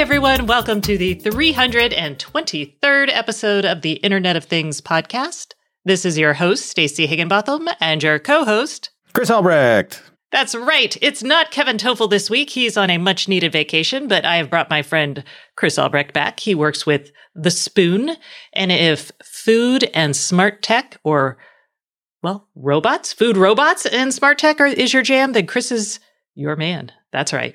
everyone. Welcome to the 323rd episode of the Internet of Things podcast. This is your host, Stacey Higginbotham, and your co-host, Chris Albrecht. That's right. It's not Kevin Toffel this week. He's on a much-needed vacation, but I have brought my friend Chris Albrecht back. He works with The Spoon, and if food and smart tech, or, well, food robots and smart tech is your jam, then Chris is your man. That's right.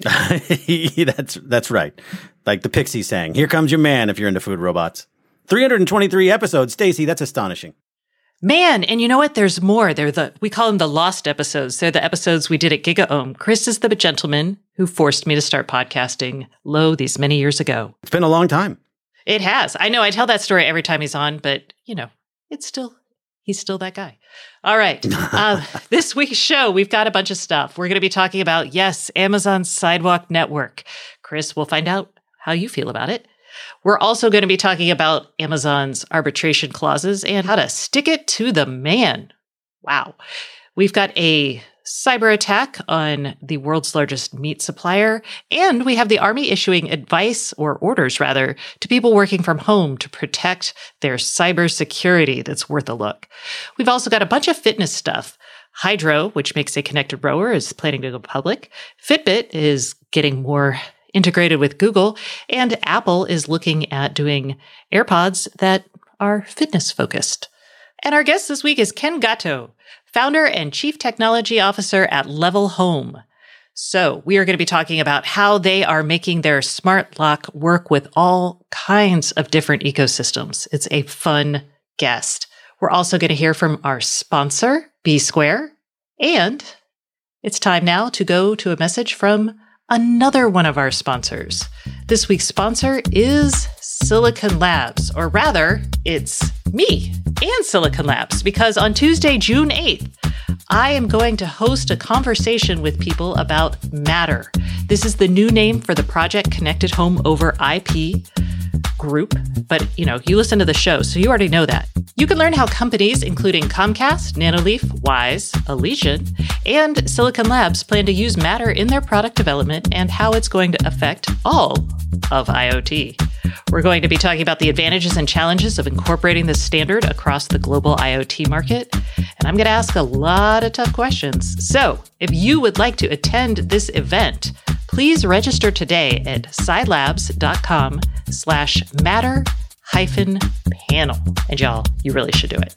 That's right. Like the Pixies sang, "Here comes your man," if you're into food robots. 323 episodes, Stacey, that's astonishing. Man, and you know what? There's more. We call them the lost episodes. They're the episodes we did at GigaOM. Chris is the gentleman who forced me to start podcasting, these many years ago. It's been a long time. It has. I know I tell that story every time he's on, but, he's still that guy. All right. This week's show, we've got a bunch of stuff. We're going to be talking about, Amazon's Sidewalk Network. Chris, we'll find out how you feel about it. We're also going to be talking about Amazon's arbitration clauses and how to stick it to the man. Wow. We've got a cyber attack on the world's largest meat supplier, and we have the Army issuing orders to people working from home to protect their cyber security. That's worth a look. We've also got a bunch of fitness stuff. Hydro, which makes a connected rower, is planning to go public. Fitbit is getting more integrated with Google, and Apple is looking at doing AirPods that are fitness focused. And our guest this week is Ken Gatto, founder and chief technology officer at Level Home. So we are going to be talking about how they are making their smart lock work with all kinds of different ecosystems. It's a fun guest. We're also going to hear from our sponsor, B-Square. And it's time now to go to a message from another one of our sponsors. This week's sponsor is Silicon Labs, or rather, it's me and Silicon Labs, because on Tuesday, June 8th, I am going to host a conversation with people about Matter. This is the new name for the Project Connected Home over IP group, but you listen to the show, so you already know that. You can learn how companies, including Comcast, Nanoleaf, Wise, Elysian, and Silicon Labs plan to use Matter in their product development and how it's going to affect all of IoT. We're going to be talking about the advantages and challenges of incorporating this standard across the global IoT market, and I'm going to ask a lot of tough questions. So, if you would like to attend this event, please register today at SciLabs.com/matter-panel. And y'all, you really should do it.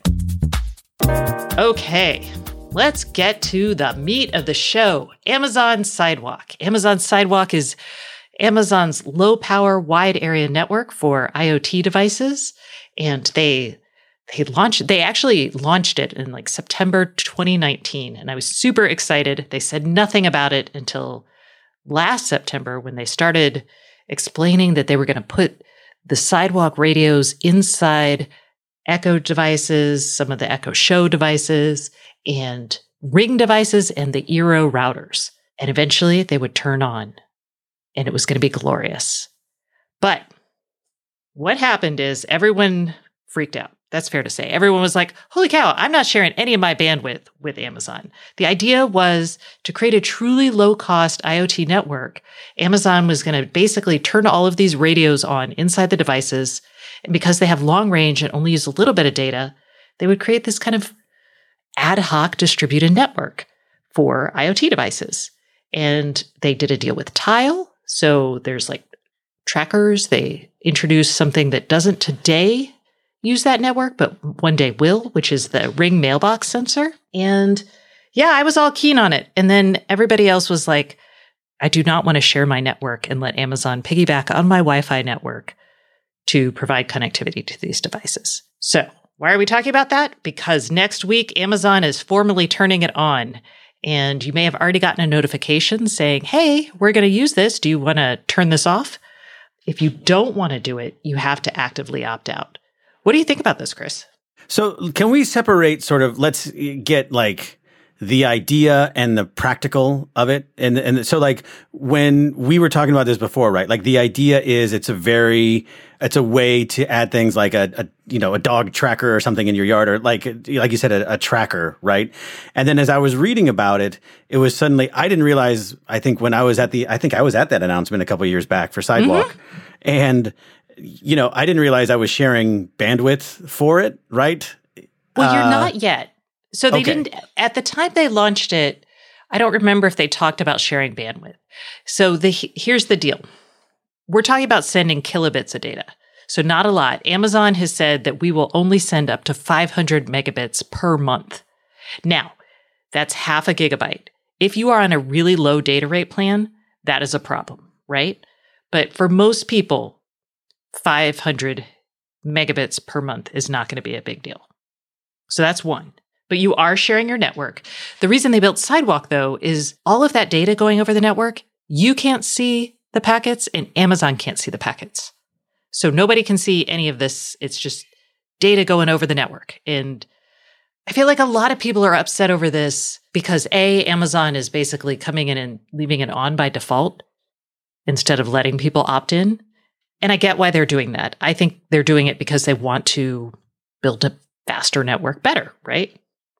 Okay, let's get to the meat of the show. Amazon Sidewalk. Amazon Sidewalk is Amazon's low-power, wide-area network for IoT devices, and they actually launched it in September 2019, and I was super excited. They said nothing about it until last September when they started explaining that they were going to put the Sidewalk radios inside Echo devices, some of the Echo Show devices, and Ring devices, and the Eero routers. And eventually they would turn on, and it was going to be glorious. But what happened is everyone freaked out. That's fair to say. Everyone was like, holy cow, I'm not sharing any of my bandwidth with Amazon. The idea was to create a truly low-cost IoT network. Amazon was going to basically turn all of these radios on inside the devices. And because they have long range and only use a little bit of data, they would create this kind of ad hoc distributed network for IoT devices. And they did a deal with Tile. So there's trackers. They introduced something that doesn't today use that network, but one day will, which is the Ring mailbox sensor. And I was all keen on it. And then everybody else was like, I do not want to share my network and let Amazon piggyback on my Wi-Fi network to provide connectivity to these devices. So why are we talking about that? Because next week, Amazon is formally turning it on. And you may have already gotten a notification saying, hey, we're going to use this. Do you want to turn this off? If you don't want to do it, you have to actively opt out. What do you think about this, Chris? So can we separate let's get the idea and the practical of it. And so like when we were talking about this before, right? Like the idea is it's a way to add things like a dog tracker or something in your yard, or like you said, a tracker, right? And then as I was reading about it, it was suddenly, I didn't realize, I think I was at that announcement a couple of years back for Sidewalk. Mm-hmm. And, I didn't realize I was sharing bandwidth for it, right? Well, you're not yet. So they didn't, at the time they launched it, I don't remember if they talked about sharing bandwidth. So here's the deal. We're talking about sending kilobits of data. So not a lot. Amazon has said that we will only send up to 500 megabits per month. Now, that's half a gigabyte. If you are on a really low data rate plan, that is a problem, right? But for most people, 500 megabits per month is not going to be a big deal. So that's one. But you are sharing your network. The reason they built Sidewalk, though, is all of that data going over the network, you can't see the packets and Amazon can't see the packets. So nobody can see any of this. It's just data going over the network. And I feel like a lot of people are upset over this because Amazon is basically coming in and leaving it on by default instead of letting people opt in. And I get why they're doing that. I think they're doing it because they want to build a faster network better, right?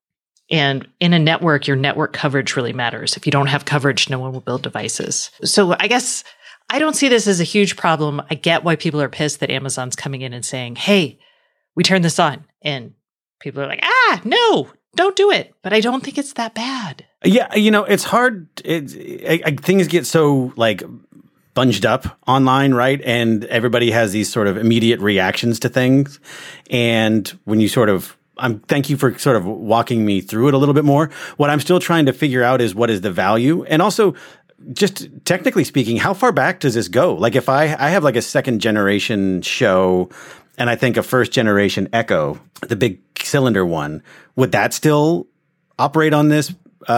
And in a network, your network coverage really matters. If you don't have coverage, no one will build devices. So I guess I don't see this as a huge problem. I get why people are pissed that Amazon's coming in and saying, hey, we turned this on. And people are like, no, don't do it. But I don't think it's that bad. Yeah, it's hard. Things get so like bunged up online, right? And everybody has these sort of immediate reactions to things. And when you thank you for sort of walking me through it a little bit more. What I'm still trying to figure out is what is the value? And also, just technically speaking, how far back does this go? Like if I have like a second generation show and I think a first generation Echo, the big cylinder one, would that still operate on this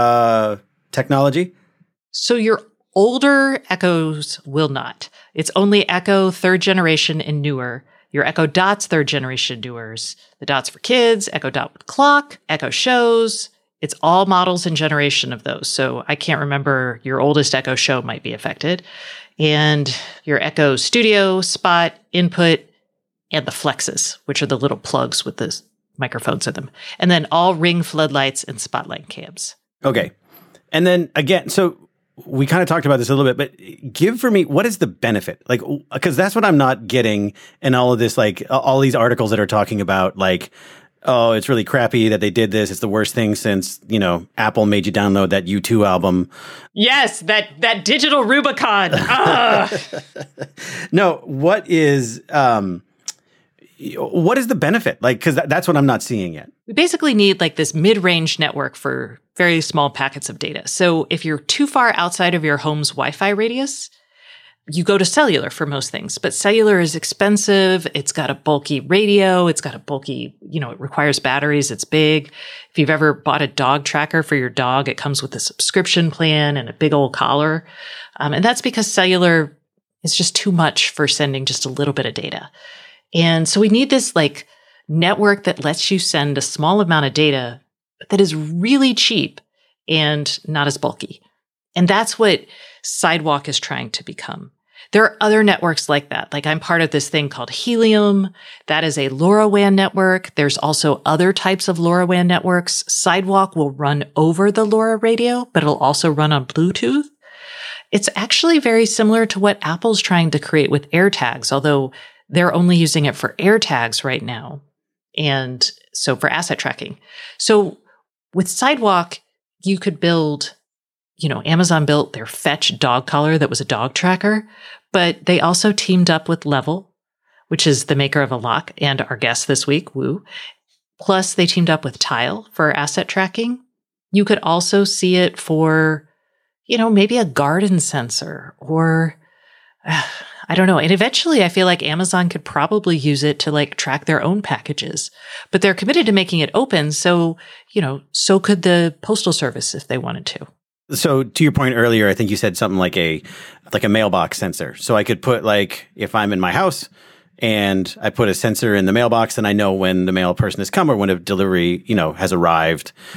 technology? So your older Echoes will not. It's only Echo third generation and newer. Your Echo Dots third generation newers, the Dots for kids, Echo Dot with clock, Echo Shows. It's all models and generation of those. So I can't remember, your oldest Echo Show might be affected. And your Echo Studio, Spot, Input, and the Flexes, which are the little plugs with the microphones in them. And then all Ring floodlights and Spotlight cams. Okay. And then again, so we kind of talked about this a little bit, but give for me, what is the benefit? Like, because that's what I'm not getting in all of this, like all these articles that are talking about like, oh, it's really crappy that they did this. It's the worst thing since, Apple made you download that U2 album. Yes, that digital Rubicon. No, what is the benefit? Like, because that's what I'm not seeing yet. We basically need like this mid-range network for very small packets of data. So if you're too far outside of your home's Wi-Fi radius, you go to cellular for most things. But cellular is expensive. It's got a bulky radio. It's got a bulky, it requires batteries. It's big. If you've ever bought a dog tracker for your dog, it comes with a subscription plan and a big old collar. And that's because cellular is just too much for sending just a little bit of data. And so we need this like network that lets you send a small amount of data that is really cheap and not as bulky. And that's what Sidewalk is trying to become. There are other networks like that. Like I'm part of this thing called Helium. That is a LoRaWAN network. There's also other types of LoRaWAN networks. Sidewalk will run over the LoRa radio, but it'll also run on Bluetooth. It's actually very similar to what Apple's trying to create with AirTags, although they're only using it for AirTags right now. And so for asset tracking. So with Sidewalk, you could build, Amazon built their Fetch dog collar that was a dog tracker, but they also teamed up with Level, which is the maker of Avok and our guest this week, Woo. Plus they teamed up with Tile for asset tracking. You could also see it for, maybe a garden sensor or I don't know. And eventually I feel like Amazon could probably use it to like track their own packages, but they're committed to making it open. So, so could the Postal Service if they wanted to. So to your point earlier, I think you said something like a mailbox sensor. So I could put like, if I'm in my house and I put a sensor in the mailbox and I know when the mail person has come or when a delivery, has arrived.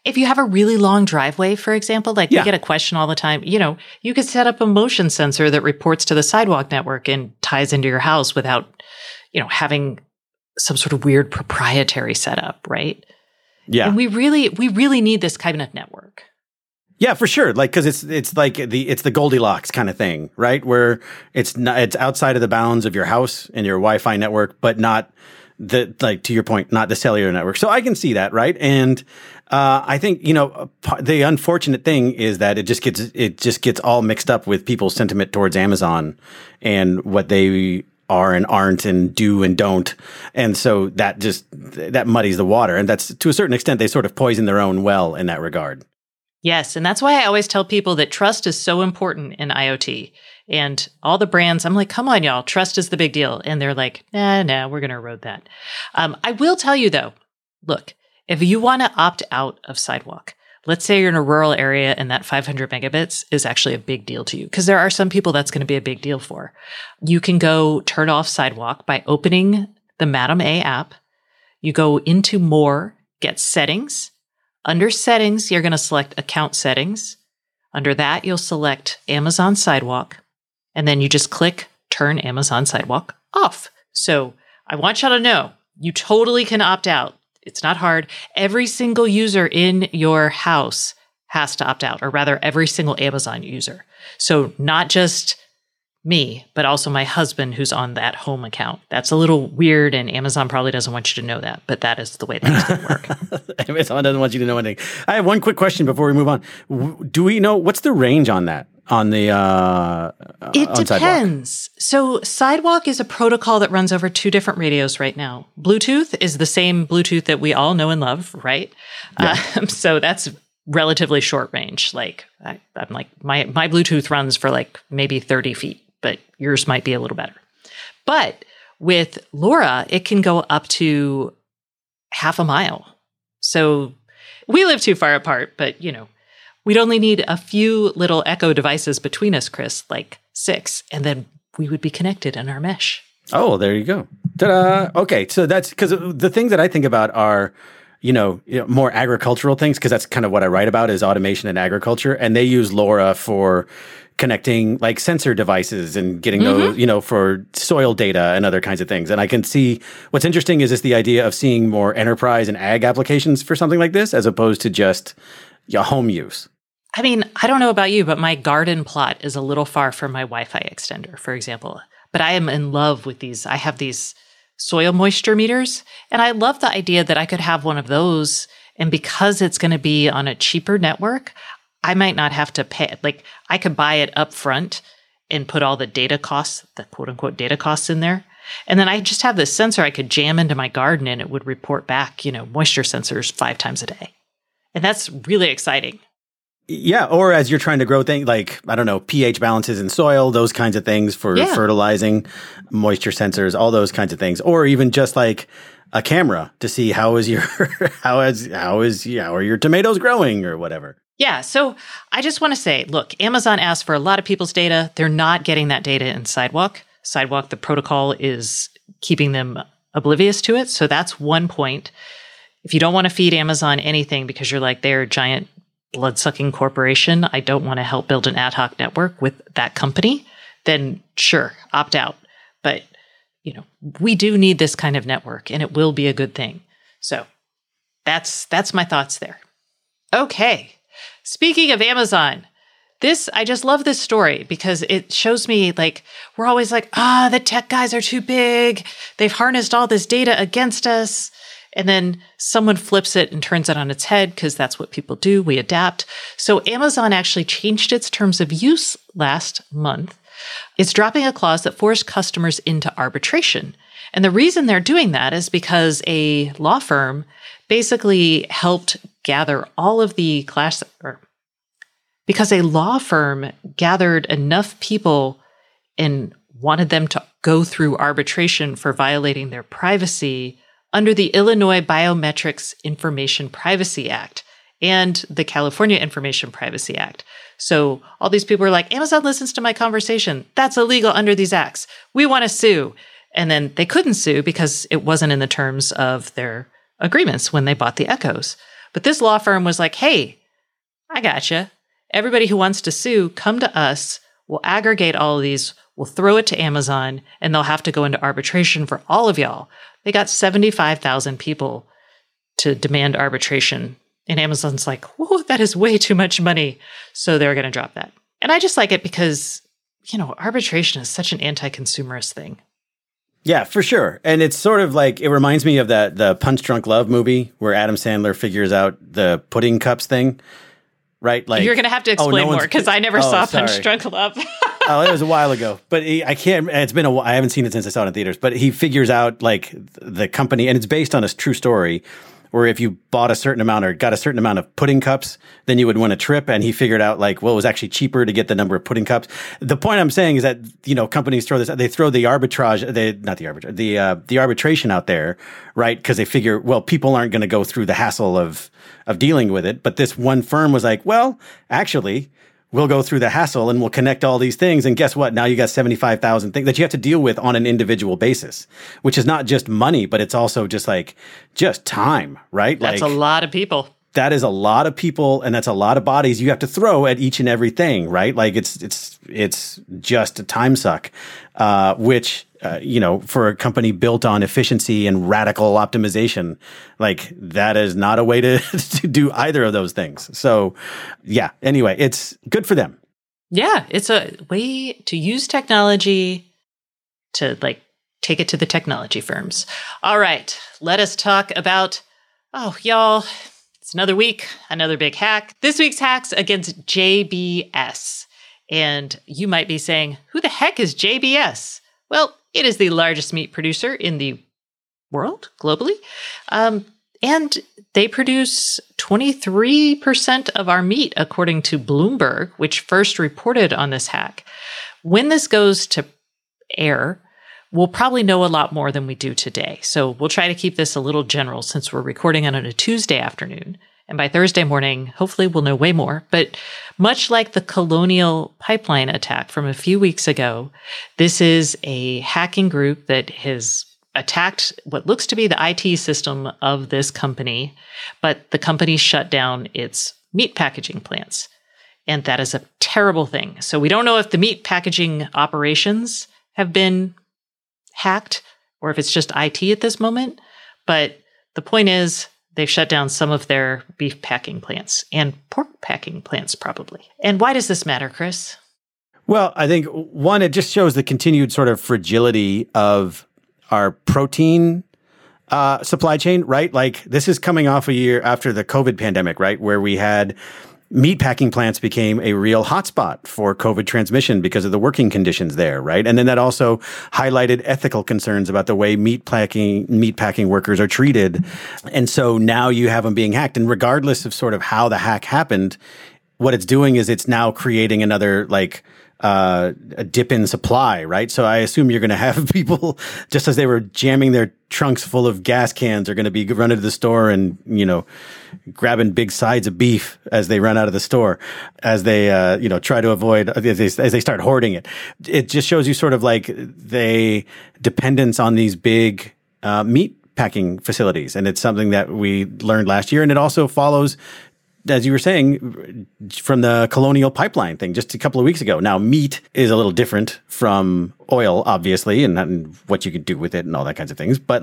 if you have a really long driveway, for example, like we get a question all the time, you could set up a motion sensor that reports to the sidewalk network and ties into your house without, having some sort of weird proprietary setup, right? Yeah. And we really need this kind of network. Yeah, for sure. Like, cause it's like it's the Goldilocks kind of thing, right? Where it's outside of the bounds of your house and your Wi-Fi network, but not to your point, not the cellular network. So I can see that, right? And I think the unfortunate thing is that it just gets all mixed up with people's sentiment towards Amazon and what they are and aren't and do and don't, and so that muddies the water, and that's to a certain extent they sort of poison their own well in that regard. Yes, and that's why I always tell people that trust is so important in IoT. And all the brands, I'm like, come on, y'all, trust is the big deal. And they're like, nah, we're going to erode that. I will tell you, though, look, if you want to opt out of Sidewalk, let's say you're in a rural area and that 500 megabits is actually a big deal to you, because there are some people that's going to be a big deal for. You can go turn off Sidewalk by opening the Madam A app. You go into More, get Settings. Under Settings, you're going to select Account Settings. Under that, you'll select Amazon Sidewalk. And then you just click Turn Amazon Sidewalk off. So I want y'all to know, you totally can opt out. It's not hard. Every single user in your house has to opt out, or rather every single Amazon user. So not just me, but also my husband who's on that home account. That's a little weird, and Amazon probably doesn't want you to know that, but that is the way things work. Amazon doesn't want you to know anything. I have one quick question before we move on. Do we know what's the range on that? It depends. Sidewalk? So Sidewalk is a protocol that runs over two different radios right now. Bluetooth is the same Bluetooth that we all know and love, right? Yeah. So that's relatively short range. Like I'm like my Bluetooth runs for like maybe 30 feet, but yours might be a little better. But with LoRa, it can go up to half a mile. So we live too far apart, but we'd only need a few little Echo devices between us, Chris, like 6, and then we would be connected in our mesh. Oh, there you go. Ta-da. Okay, so that's because the things that I think about are, more agricultural things, because that's kind of what I write about is automation and agriculture, and they use LoRa for connecting like sensor devices and getting those, for soil data and other kinds of things. And I can see what's interesting is just the idea of seeing more enterprise and ag applications for something like this, as opposed to just home use. I mean, I don't know about you, but my garden plot is a little far from my Wi-Fi extender, for example. But I am in love with these. I have these soil moisture meters, and I love the idea that I could have one of those. And because it's going to be on a cheaper network, I might not have to pay. Like, I could buy it up front and put all the data costs, the quote unquote data costs in there. And then I just have this sensor I could jam into my garden and it would report back, moisture sensors 5 times a day. And that's really exciting. Yeah, or as you're trying to grow things like, I don't know, pH balances in soil, those kinds of things for fertilizing, moisture sensors, all those kinds of things. Or even just like a camera to see how are your tomatoes growing or whatever. Yeah, so I just want to say, look, Amazon asks for a lot of people's data. They're not getting that data in Sidewalk. Sidewalk, the protocol is keeping them oblivious to it. So that's one point. If you don't want to feed Amazon anything because you're like, they're a giant blood-sucking corporation, I don't want to help build an ad hoc network with that company, then sure, opt out. But, we do need this kind of network, and it will be a good thing. So that's my thoughts there. Okay. Speaking of Amazon, I just love this story because it shows me like, we're always like, the tech guys are too big. They've harnessed all this data against us. And then someone flips it and turns it on its head because that's what people do. We adapt. So Amazon actually changed its terms of use last month. It's dropping a clause that forced customers into arbitration. And the reason they're doing that is because a law firm basically helped gather all of the because a law firm gathered enough people and wanted them to go through arbitration for violating their privacy under the Illinois Biometrics Information Privacy Act and the California Information Privacy Act. So all these people were like, Amazon listens to my conversation. That's illegal under these acts. We want to sue. And then they couldn't sue because it wasn't in the terms of their agreements when they bought the Echoes. But this law firm was like, hey, I gotcha. Everybody who wants to sue, come to us. We'll aggregate all of these. We'll throw it to Amazon, and they'll have to go into arbitration for all of y'all. They got 75,000 people to demand arbitration. And Amazon's like, whoa, that is way too much money. So they're going to drop that. And I just like it because, arbitration is such an anti-consumerist thing. Yeah, for sure. And it's sort of like, it reminds me of the Punch Drunk Love movie where Adam Sandler figures out the pudding cups thing, right? Like, you're going to have to explain more because I never saw Punch Drunk Love. Oh, it was a while ago, but I can't. It's been a while. I haven't seen it since I saw it in theaters. But he figures out like the company, and it's based on a true story, where if you bought a certain amount or got a certain amount of pudding cups, then you would win a trip. And he figured out like, well, it was actually cheaper to get the number of pudding cups. The point I'm saying is that companies throw this. They throw the arbitration out there, right? Because they figure, well, people aren't going to go through the hassle of dealing with it. But this one firm was like, well, actually, we'll go through the hassle and we'll connect all these things. And guess what? Now you got 75,000 things that you have to deal with on an individual basis, which is not just money, but it's also just time, right? That's a lot of people. That is a lot of people, and that's a lot of bodies you have to throw at each and everything, right? Like it's just a time suck, which for a company built on efficiency and radical optimization, like that is not a way to do either of those things. So, yeah. Anyway, it's good for them. Yeah, it's a way to use technology to take it to the technology firms. All right, let us talk about. Oh, y'all. It's another week, another big hack. This week's hack's against JBS. And you might be saying, who the heck is JBS? Well, it is the largest meat producer in the world, globally. And they produce 23% of our meat, according to Bloomberg, which first reported on this hack. When this goes to air, we'll probably know a lot more than we do today. So we'll try to keep this a little general since we're recording it on a Tuesday afternoon. And by Thursday morning, hopefully we'll know way more. But much like the Colonial Pipeline attack from a few weeks ago, this is a hacking group that has attacked what looks to be the IT system of this company, but the company shut down its meat packaging plants. And that is a terrible thing. So we don't know if the meat packaging operations have been hacked or if it's just IT at this moment. But the point is they've shut down some of their beef packing plants and pork packing plants probably. And why does this matter, Chris? Well, I think one, it just shows the continued sort of fragility of our protein supply chain, right? Like this is coming off a year after the COVID pandemic, right? Where we had meat packing plants became a real hotspot for COVID transmission because of the working conditions there, right? And then that also highlighted ethical concerns about the way meat packing workers are treated. And so now you have them being hacked. And regardless of sort of how the hack happened, what it's doing is it's now creating another a dip in supply, right? So I assume you're going to have people, just as they were jamming their trunks full of gas cans, are going to be running to the store and, grabbing big sides of beef as they run out of the store, as they, try to avoid, as they start hoarding it. It just shows you sort of like the dependence on these big meat packing facilities. And it's something that we learned last year. And it also follows, as you were saying, from the Colonial Pipeline thing just a couple of weeks ago. Now, meat is a little different from oil, obviously, and what you can do with it and all that kinds of things. But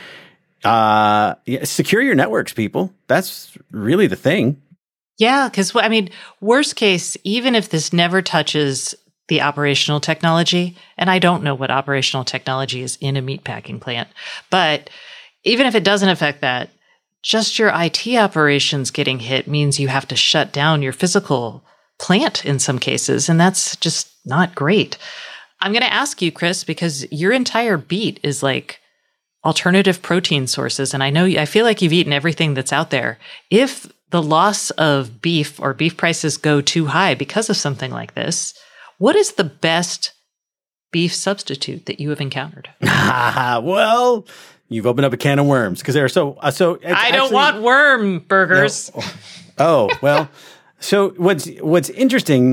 secure your networks, people. That's really the thing. Yeah, because, worst case, even if this never touches the operational technology, and I don't know what operational technology is in a meat packing plant, but even if it doesn't affect that, just your IT operations getting hit means you have to shut down your physical plant in some cases, and that's just not great. I'm going to ask you, Chris, because your entire beat is alternative protein sources, and I feel like you've eaten everything that's out there. If the loss of beef or beef prices go too high because of something like this, what is the best beef substitute that you have encountered? Well, you've opened up a can of worms because they're so. I don't want worm burgers. No. Oh well. So what's interesting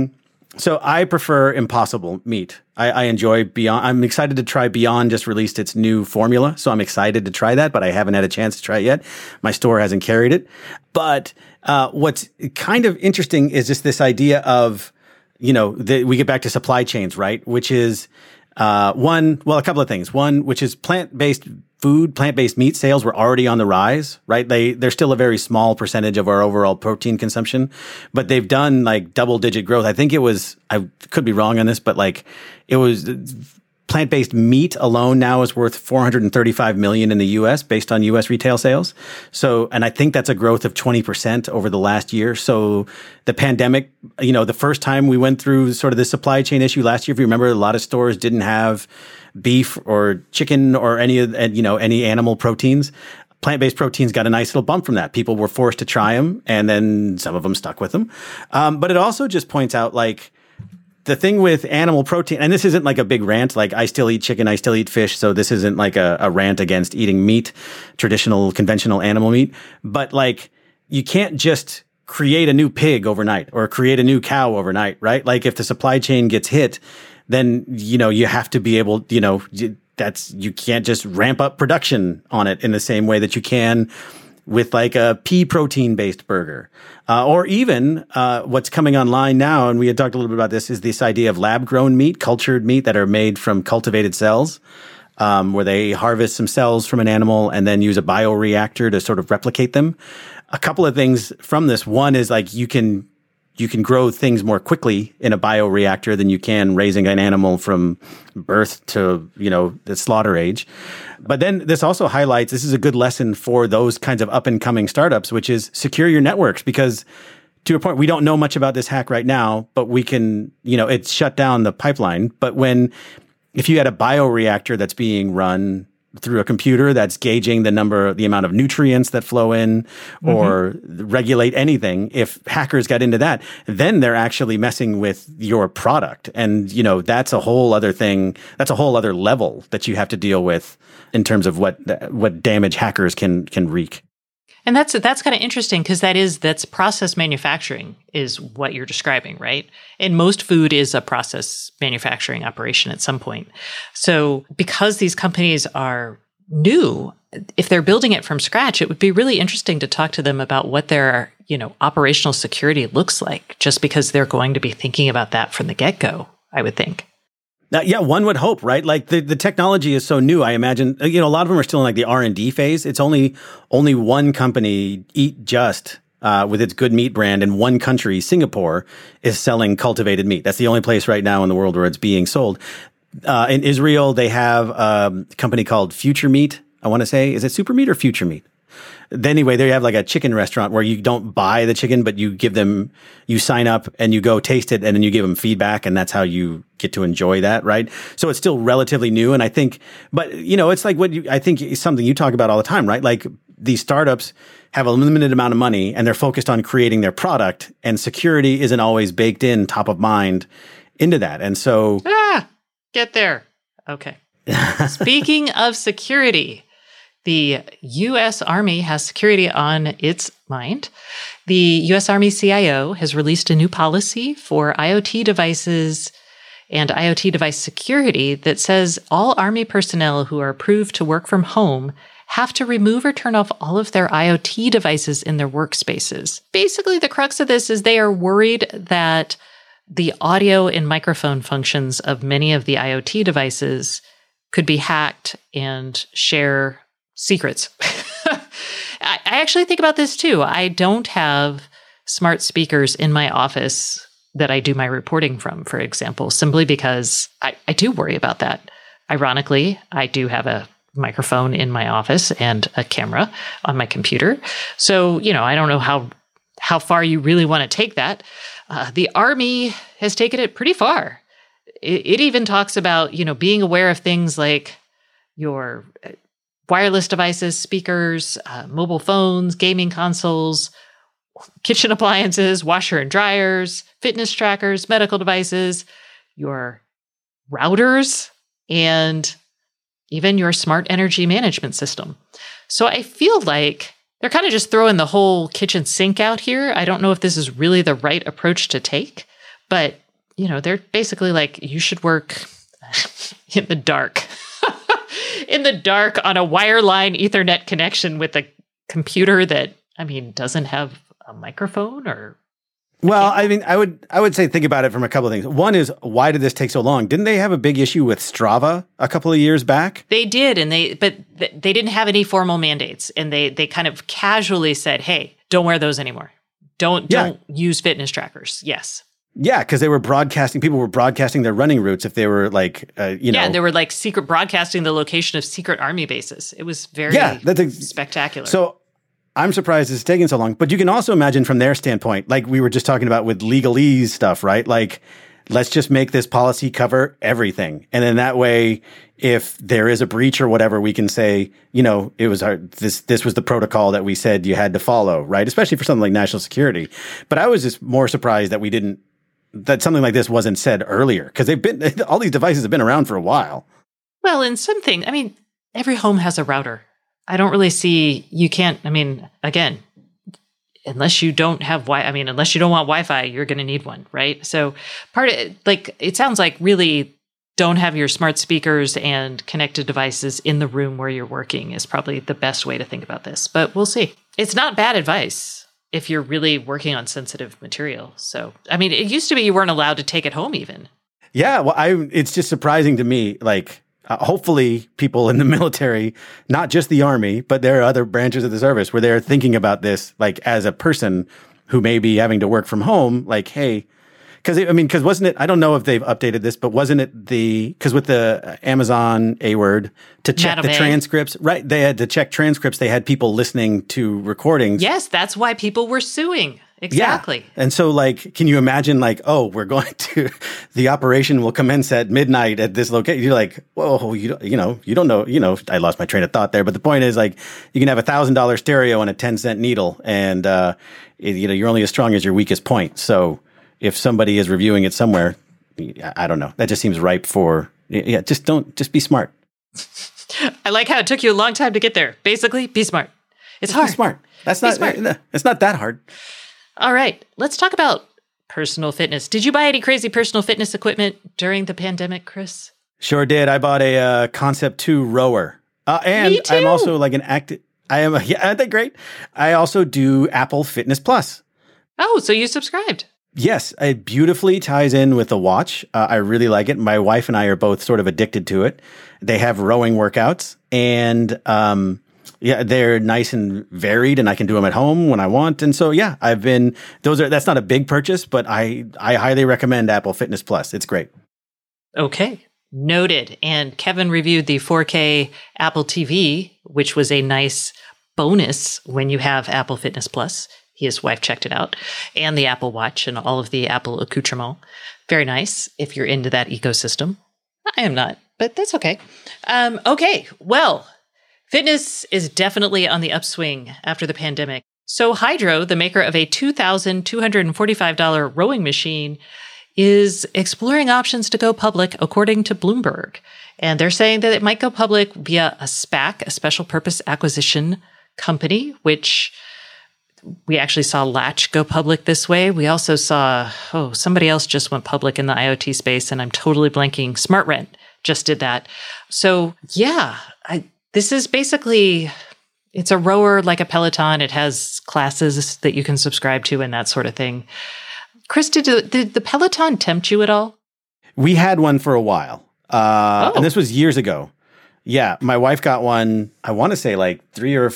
So I prefer Impossible meat. I enjoy Beyond. I'm excited to try Beyond. Just released its new formula, so I'm excited to try that, but I haven't had a chance to try it yet. My store hasn't carried it. But what's kind of interesting is just this idea of, we get back to supply chains, right? Which is a couple of things. One, which is plant-based food, plant-based meat sales were already on the rise, right? They're still a very small percentage of our overall protein consumption, but they've done like double-digit growth. I think I could be wrong on this, but like it was plant-based meat alone now is worth $435 million in the US based on US retail sales. So, and I think that's a growth of 20% over the last year. So the pandemic, the first time we went through sort of the supply chain issue last year, if you remember, a lot of stores didn't have beef or chicken or any animal proteins. Plant-based proteins got a nice little bump from that. People were forced to try them, and then some of them stuck with them. But it also just points out, like, the thing with animal protein, and this isn't like a big rant, like I still eat chicken, I still eat fish, so this isn't like a rant against eating meat, traditional, conventional animal meat, but like you can't just create a new pig overnight or create a new cow overnight, right? Like if the supply chain gets hit, then, you have to be able, you can't just ramp up production on it in the same way that you can with like a pea protein based burger. Or even what's coming online now, and we had talked a little bit about this, is this idea of lab grown meat, cultured meat that are made from cultivated cells, where they harvest some cells from an animal and then use a bioreactor to sort of replicate them. A couple of things from this. One is like you can grow things more quickly in a bioreactor than you can raising an animal from birth to, the slaughter age. But then this also highlights, this is a good lesson for those kinds of up and coming startups, which is secure your networks, because to your point, we don't know much about this hack right now, but we can, it's shut down the pipeline. But if you had a bioreactor that's being run through a computer that's gauging the amount of nutrients that flow in or regulate anything, if hackers got into that, then they're actually messing with your product. And, that's a whole other thing. That's a whole other level that you have to deal with in terms of what damage hackers can wreak. And that's kind of interesting because that's process manufacturing is what you're describing, right? And most food is a process manufacturing operation at some point. So because these companies are new, if they're building it from scratch, it would be really interesting to talk to them about what their, operational security looks like, just because they're going to be thinking about that from the get-go, I would think. Yeah, one would hope, right? Like the technology is so new. I imagine, a lot of them are still in like the R&D phase. It's only one company, Eat Just, with its Good Meat brand in one country, Singapore, is selling cultivated meat. That's the only place right now in the world where it's being sold. In Israel, they have a company called Future Meat. I want to say, is it Super Meat or Future Meat? Anyway, they have like a chicken restaurant where you don't buy the chicken, but you sign up and you go taste it and then you give them feedback, and that's how you get to enjoy that, right? So it's still relatively new. And I think, but it's like I think is something you talk about all the time, right? Like these startups have a limited amount of money and they're focused on creating their product, and security isn't always baked in top of mind into that. And so, get there. Okay. Speaking of security, the U.S. Army has security on its mind. The U.S. Army CIO has released a new policy for IoT devices and IoT device security that says all Army personnel who are approved to work from home have to remove or turn off all of their IoT devices in their workspaces. Basically, the crux of this is they are worried that the audio and microphone functions of many of the IoT devices could be hacked and share secrets. I actually think about this too. I don't have smart speakers in my office that I do my reporting from, for example, simply because I do worry about that. Ironically, I do have a microphone in my office and a camera on my computer. So, I don't know how far you really want to take that. The Army has taken it pretty far. It even talks about, being aware of things like your wireless devices, speakers, mobile phones, gaming consoles, kitchen appliances, washer and dryers, fitness trackers, medical devices, your routers, and even your smart energy management system. So I feel like they're kind of just throwing the whole kitchen sink out here. I don't know if this is really the right approach to take, but they're basically like, you should work in the dark, in the dark on a wireline Ethernet connection with a computer that, doesn't have a microphone or. Well, I would say think about it from a couple of things. One is, why did this take so long? Didn't they have a big issue with Strava a couple of years back? They did, but they didn't have any formal mandates, and they kind of casually said, "Hey, don't wear those anymore. Don't use fitness trackers." Yes. Yeah, because they were broadcasting. People were broadcasting their running routes if they were like, Yeah, and they were like secret broadcasting the location of secret army bases. It was very spectacular. So I'm surprised it's taking so long. But you can also imagine from their standpoint, like we were just talking about with legalese stuff, right? Like, let's just make this policy cover everything. And then that way, if there is a breach or whatever, we can say, it was this was the protocol that we said you had to follow, right? Especially for something like national security. But I was just more surprised that something like this wasn't said earlier, because all these devices have been around for a while. Well, in something, every home has a router. I don't really see, you can't, again, unless you don't have unless you don't want Wi-Fi, you're going to need one, right? So part of it, it sounds like really don't have your smart speakers and connected devices in the room where you're working is probably the best way to think about this, but we'll see. It's not bad advice if you're really working on sensitive material. So, it used to be you weren't allowed to take it home even. Yeah, well, it's just surprising to me, hopefully people in the military, not just the Army, but there are other branches of the service where they're thinking about this, as a person who may be having to work from home, hey, because wasn't it, I don't know if they've updated this, but wasn't it because with the Amazon A-word to check the transcripts, right? They had to check transcripts. They had people listening to recordings. Yes, that's why people were suing. Exactly. Yeah. And so can you imagine we're going to, the operation will commence at midnight at this location. You're like, whoa, you don't know, I lost my train of thought there. But the point is you can have $1,000 stereo and a 10-cent needle, and you're only as strong as your weakest point. So if somebody is reviewing it somewhere, I don't know. That just seems ripe for, just be smart. I like how it took you a long time to get there. Basically, be smart. It's hard. Be smart. It's not that hard. All right, let's talk about personal fitness. Did you buy any crazy personal fitness equipment during the pandemic, Chris? Sure did. I bought a Concept 2 rower. And Me too. I'm also an active, aren't they great? I also do Apple Fitness Plus. Oh, so you subscribed. Yes, it beautifully ties in with the watch. I really like it. My wife and I are both sort of addicted to it. They have rowing workouts, and they're nice and varied, and I can do them at home when I want. And so, that's not a big purchase, but I highly recommend Apple Fitness Plus. It's great. Okay. Noted. And Kevin reviewed the 4K Apple TV, which was a nice bonus when you have Apple Fitness Plus. His wife checked it out, and the Apple Watch and all of the Apple accoutrement. Very nice if you're into that ecosystem. I am not, but that's okay. Okay. Well, fitness is definitely on the upswing after the pandemic. So Hydrow, the maker of a $2,245 rowing machine, is exploring options to go public, according to Bloomberg. And they're saying that it might go public via a SPAC, a special purpose acquisition company, which we actually saw Latch go public this way. We also saw, somebody else just went public in the IoT space, and I'm totally blanking. SmartRent just did that. So this is basically, it's a rower like a Peloton. It has classes that you can subscribe to and that sort of thing. Chris, did the Peloton tempt you at all? We had one for a while. And this was years ago. Yeah, my wife got one, I want to say 3 or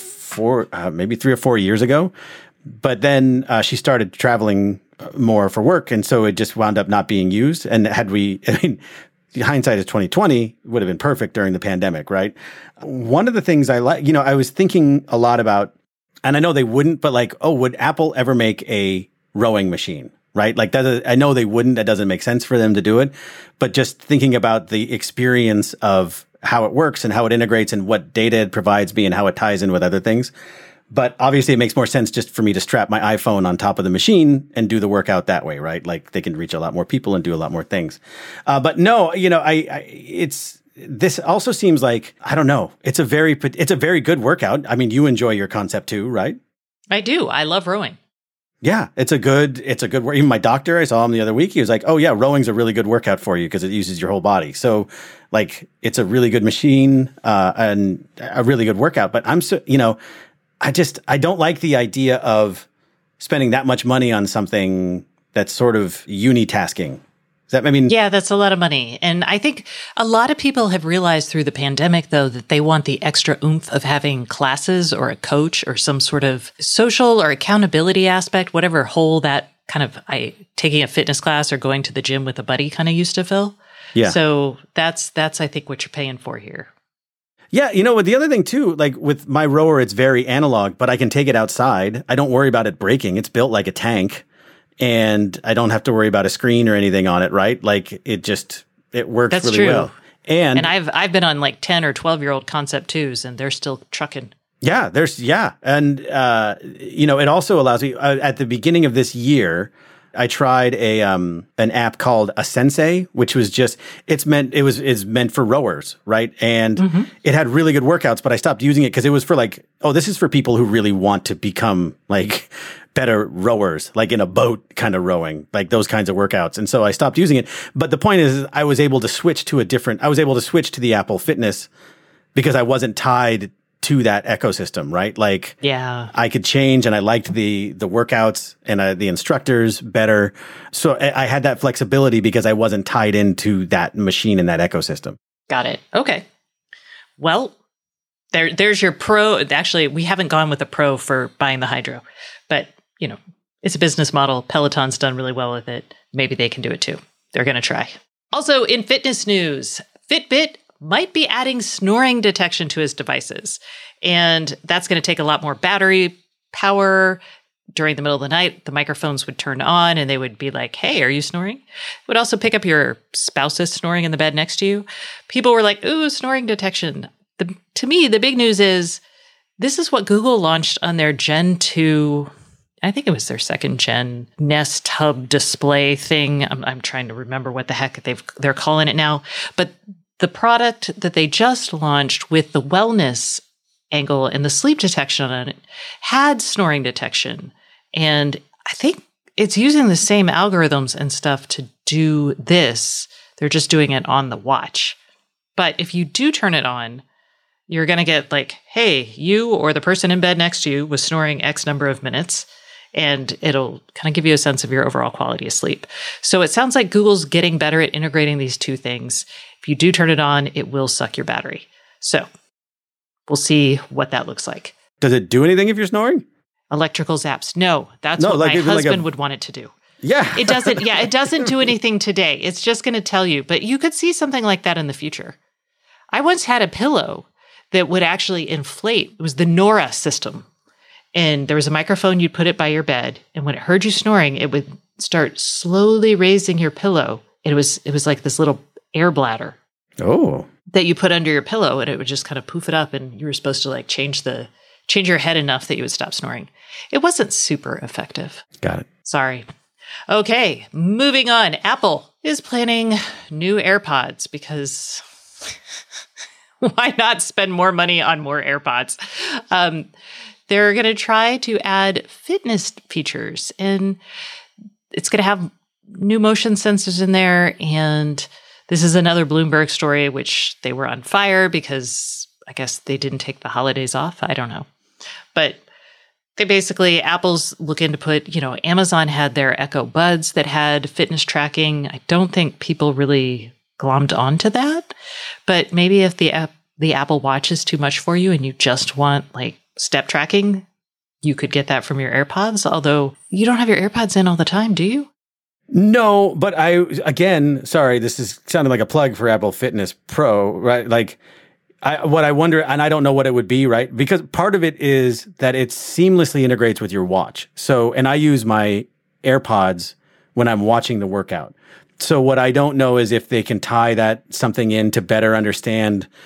4 years ago. But then she started traveling more for work. And so it just wound up not being used. And hindsight is 2020, would have been perfect during the pandemic, right? One of the things I like, I was thinking a lot about, and I know they wouldn't, but would Apple ever make a rowing machine, right? I know they wouldn't. That doesn't make sense for them to do it. But just thinking about the experience of how it works and how it integrates and what data it provides me and how it ties in with other things. But obviously, it makes more sense just for me to strap my iPhone on top of the machine and do the workout that way, right? They can reach a lot more people and do a lot more things. But no, this also seems like, I don't know, it's a very good workout. You enjoy your Concept 2, right? I do. I love rowing. Yeah, it's a good work. Even my doctor, I saw him the other week. He was like, "Oh yeah, rowing's a really good workout for you because it uses your whole body." So, like, it's a really good machine and a really good workout. But I don't like the idea of spending that much money on something that's sort of unitasking. Yeah, that's a lot of money. And I think a lot of people have realized through the pandemic, though, that they want the extra oomph of having classes or a coach or some sort of social or accountability aspect, whatever hole that kind of taking a fitness class or going to the gym with a buddy kind of used to fill. Yeah. So that's I think what you're paying for here. Yeah, the other thing too, like with my rower, it's very analog, but I can take it outside. I don't worry about it breaking. It's built like a tank. And I don't have to worry about a screen or anything on it, right? Like it works That's really true. well. And I've been on like 10 or 12-year-old Concept 2s and they're still trucking. Yeah, and it also allows me at the beginning of this year, I tried an app called a Sensei, which was it's meant for rowers, right? And it had really good workouts, but I stopped using it because it was for like, this is for people who really want to become like better rowers, like in a boat kind of rowing, like those kinds of workouts. And so I stopped using it. But the point is I was able to switch to the Apple Fitness because I wasn't tied to that ecosystem, right? Like, yeah, I could change, and I liked the workouts and the instructors better. So I had that flexibility because I wasn't tied into that machine in that ecosystem. Got it. Okay. Well, there's your pro. Actually, we haven't gone with a pro for buying the Hydro, but it's a business model. Peloton's done really well with it. Maybe they can do it too. They're going to try. Also, in fitness news, Fitbit might be adding snoring detection to his devices. And that's going to take a lot more battery power. During the middle of the night, the microphones would turn on and they would be like, "Hey, are you snoring?" It would also pick up your spouse's snoring in the bed next to you. People were like, "Ooh, snoring detection." To me, the big news is this is what Google launched on their Gen 2, I think it was their second gen Nest Hub display thing. I'm trying to remember what the heck they're calling it now. But the product that they just launched with the wellness angle and the sleep detection on it had snoring detection. And I think it's using the same algorithms and stuff to do this. They're just doing it on the watch. But if you do turn it on, you're going to get like, "Hey, you or the person in bed next to you was snoring X number of minutes." And it'll kind of give you a sense of your overall quality of sleep. So it sounds like Google's getting better at integrating these two things. If you do turn it on, it will suck your battery. So we'll see what that looks like. Does it do anything if you're snoring? Electrical zaps. No, that's what my husband would want it to do. Yeah. It doesn't. Yeah, it doesn't do anything today. It's just going to tell you. But you could see something like that in the future. I once had a pillow that would actually inflate. It was the Nora system. And there was a microphone, you'd put it by your bed. And when it heard you snoring, it would start slowly raising your pillow. It was like this little air bladder. Oh. That you put under your pillow, and it would just kind of poof it up. And you were supposed to like change your head enough that you would stop snoring. It wasn't super effective. Got it. Sorry. Okay, moving on. Apple is planning new AirPods because why not spend more money on more AirPods? They're going to try to add fitness features, and it's going to have new motion sensors in there. And this is another Bloomberg story, which they were on fire because I guess they didn't take the holidays off. I don't know. But they basically, Apple's looking to put, Amazon had their Echo Buds that had fitness tracking. I don't think people really glommed onto that. But maybe if the Apple Watch is too much for you and you just want like step tracking, you could get that from your AirPods. Although you don't have your AirPods in all the time, do you? No, but sorry, this is sounding like a plug for Apple Fitness Pro, right? Like what I wonder, and I don't know what it would be, right? Because part of it is that it seamlessly integrates with your watch. So, and I use my AirPods when I'm watching the workout. So what I don't know is if they can tie something in to better understand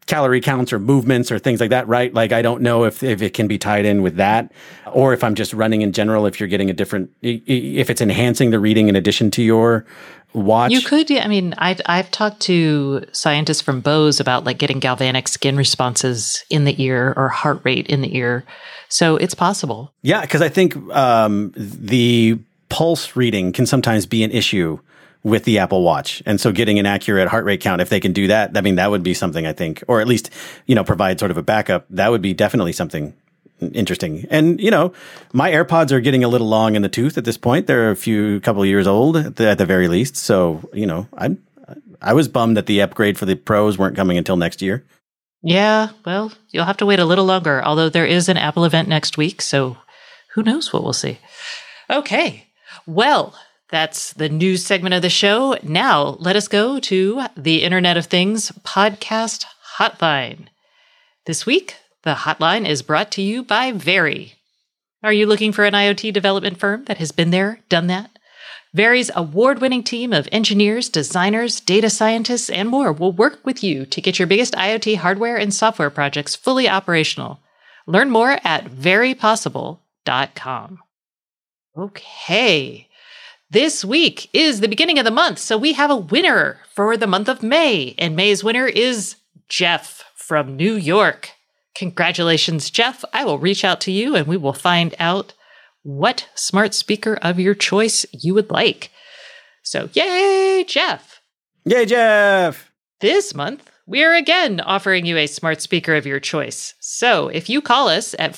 calorie counts or movements or things like that, right? Like, I don't know if it can be tied in with that, or if I'm just running in general, if you're getting a different, if it's enhancing the reading in addition to your watch. You could, I mean, I've talked to scientists from Bose about like getting galvanic skin responses in the ear or heart rate in the ear. So it's possible. Yeah, because I think the pulse reading can sometimes be an issue with the Apple Watch. And so getting an accurate heart rate count, if they can do that, I mean, that would be something, I think, or at least, provide sort of a backup. That would be definitely something interesting. And, my AirPods are getting a little long in the tooth at this point. They're couple of years old at the very least. So, I was bummed that the upgrade for the Pros weren't coming until next year. Yeah, well, you'll have to wait a little longer, although there is an Apple event next week. So who knows what we'll see. Okay, well, that's the news segment of the show. Now, let us go to the Internet of Things podcast hotline. This week, the hotline is brought to you by Very. Are you looking for an IoT development firm that has been there, done that? Very's award-winning team of engineers, designers, data scientists, and more will work with you to get your biggest IoT hardware and software projects fully operational. Learn more at verypossible.com. Okay. This week is the beginning of the month, so we have a winner for the month of May, and May's winner is Jeff from New York. Congratulations, Jeff. I will reach out to you and we will find out what smart speaker of your choice you would like. So, yay, Jeff. Yay, Jeff. This month, we are again offering you a smart speaker of your choice. So if you call us at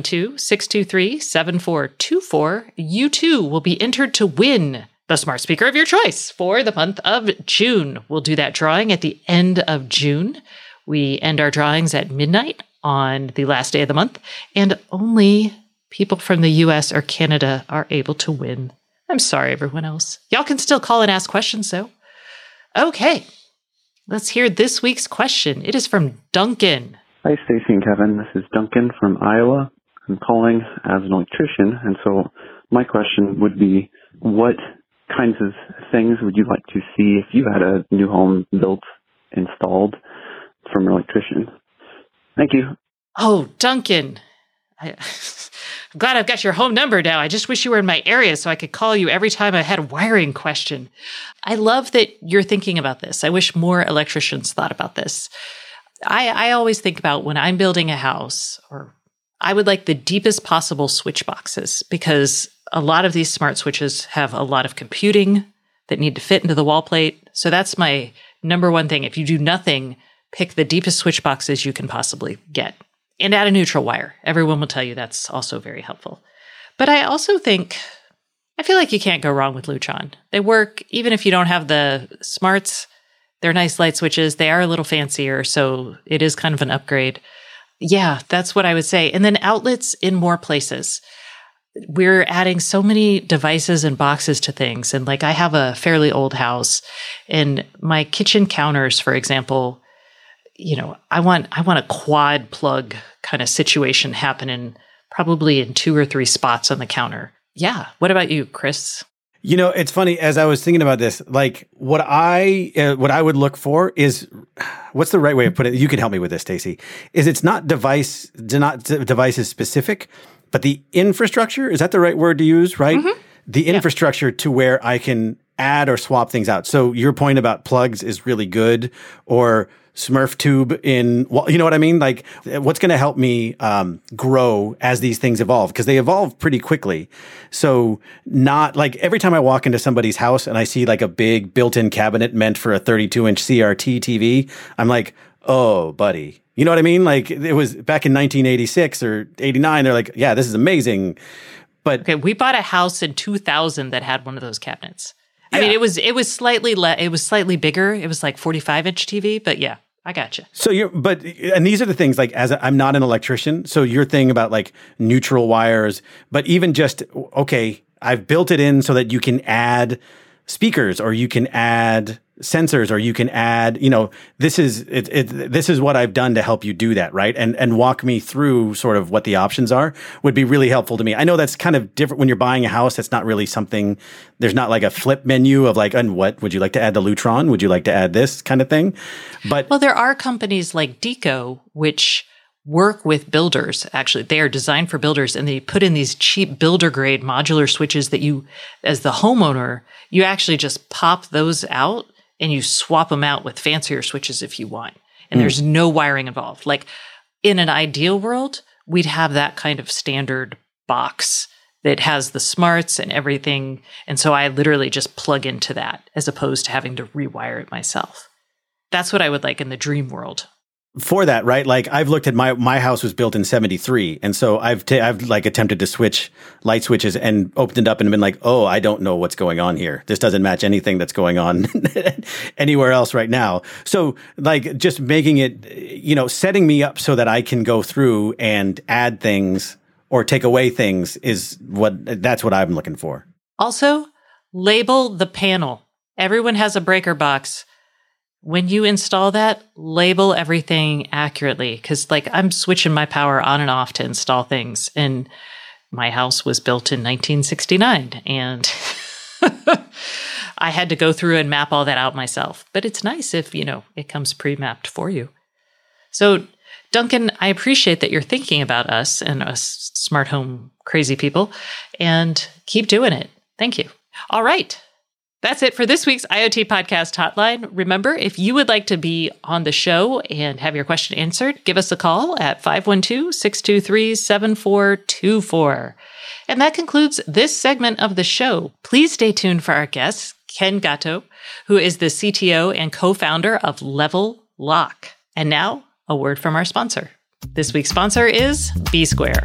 512-623-7424, you too will be entered to win the smart speaker of your choice for the month of June. We'll do that drawing at the end of June. We end our drawings at midnight on the last day of the month, and only people from the US or Canada are able to win. I'm sorry, everyone else. Y'all can still call and ask questions, though. Okay. Let's hear this week's question. It is from Duncan. Hi, Stacy and Kevin. This is Duncan from Iowa. I'm calling as an electrician, and so my question would be, what kinds of things would you like to see if you had a new home built, installed from an electrician? Thank you. Oh, Duncan. I'm glad I've got your home number now. I just wish you were in my area so I could call you every time I had a wiring question. I love that you're thinking about this. I wish more electricians thought about this. I always think about when I'm building a house, or I would like the deepest possible switch boxes, because a lot of these smart switches have a lot of computing that need to fit into the wall plate. So that's my number one thing. If you do nothing, pick the deepest switch boxes you can possibly get. And add a neutral wire. Everyone will tell you that's also very helpful. But I also think, I feel like you can't go wrong with Lutron. They work, even if you don't have the smarts. They're nice light switches. They are a little fancier, so it is kind of an upgrade. Yeah, that's what I would say. And then outlets in more places. We're adding so many devices and boxes to things. And like, I have a fairly old house, and my kitchen counters, for example, I want a quad plug kind of situation happening probably in 2 or 3 spots on the counter. Yeah. What about you, Chris? It's funny, as I was thinking about this, like what I would look for is, what's the right way of putting it? You can help me with this, Stacy. Is it's not devices specific, but the infrastructure, is that the right word to use, right? Mm-hmm. The infrastructure to where I can add or swap things out. So your point about plugs is really good, or Smurf tube you know what I mean? Like, what's going to help me grow as these things evolve? Because they evolve pretty quickly. So not like every time I walk into somebody's house and I see like a big built-in cabinet meant for a 32-inch CRT TV, I'm like, oh, buddy. You know what I mean? Like, it was back in 1986 or 89. They're like, yeah, this is amazing. But okay, we bought a house in 2000 that had one of those cabinets. Yeah. I mean, it was slightly bigger. It was like 45-inch TV, but yeah, I gotcha. So and these are the things, like, as I'm not an electrician, so your thing about like neutral wires, but even just, okay, I've built it in so that you can add speakers, or you can add sensors, or you can add, this is what I've done to help you do that, right? And walk me through sort of what the options are would be really helpful to me. I know that's kind of different when you're buying a house. That's not really something, there's not like a flip menu of like, and what would you like to add to Lutron? Would you like to add this kind of thing? But well, there are companies like Deco, which work with builders. Actually, they are designed for builders, and they put in these cheap builder grade modular switches that you, as the homeowner, you actually just pop those out and you swap them out with fancier switches if you want. And there's no wiring involved. Like in an ideal world, we'd have that kind of standard box that has the smarts and everything. And so I literally just plug into that as opposed to having to rewire it myself. That's what I would like in the dream world. For that, right? Like I've looked at my house was built in 73. And so I've like attempted to switch light switches and opened it up and been like, oh, I don't know what's going on here. This doesn't match anything that's going on anywhere else right now. So like just making it, setting me up so that I can go through and add things or take away things that's what I'm looking for. Also, label the panel. Everyone has a breaker box. When you install that, label everything accurately, because like I'm switching my power on and off to install things. And my house was built in 1969, and I had to go through and map all that out myself. But it's nice if, it comes pre-mapped for you. So, Duncan, I appreciate that you're thinking about us and us smart home crazy people, and keep doing it. Thank you. All right. That's it for this week's IoT Podcast Hotline. Remember, if you would like to be on the show and have your question answered, give us a call at 512-623-7424. And that concludes this segment of the show. Please stay tuned for our guest, Ken Gatto, who is the CTO and co-founder of Level Lock. And now, a word from our sponsor. This week's sponsor is B-Square.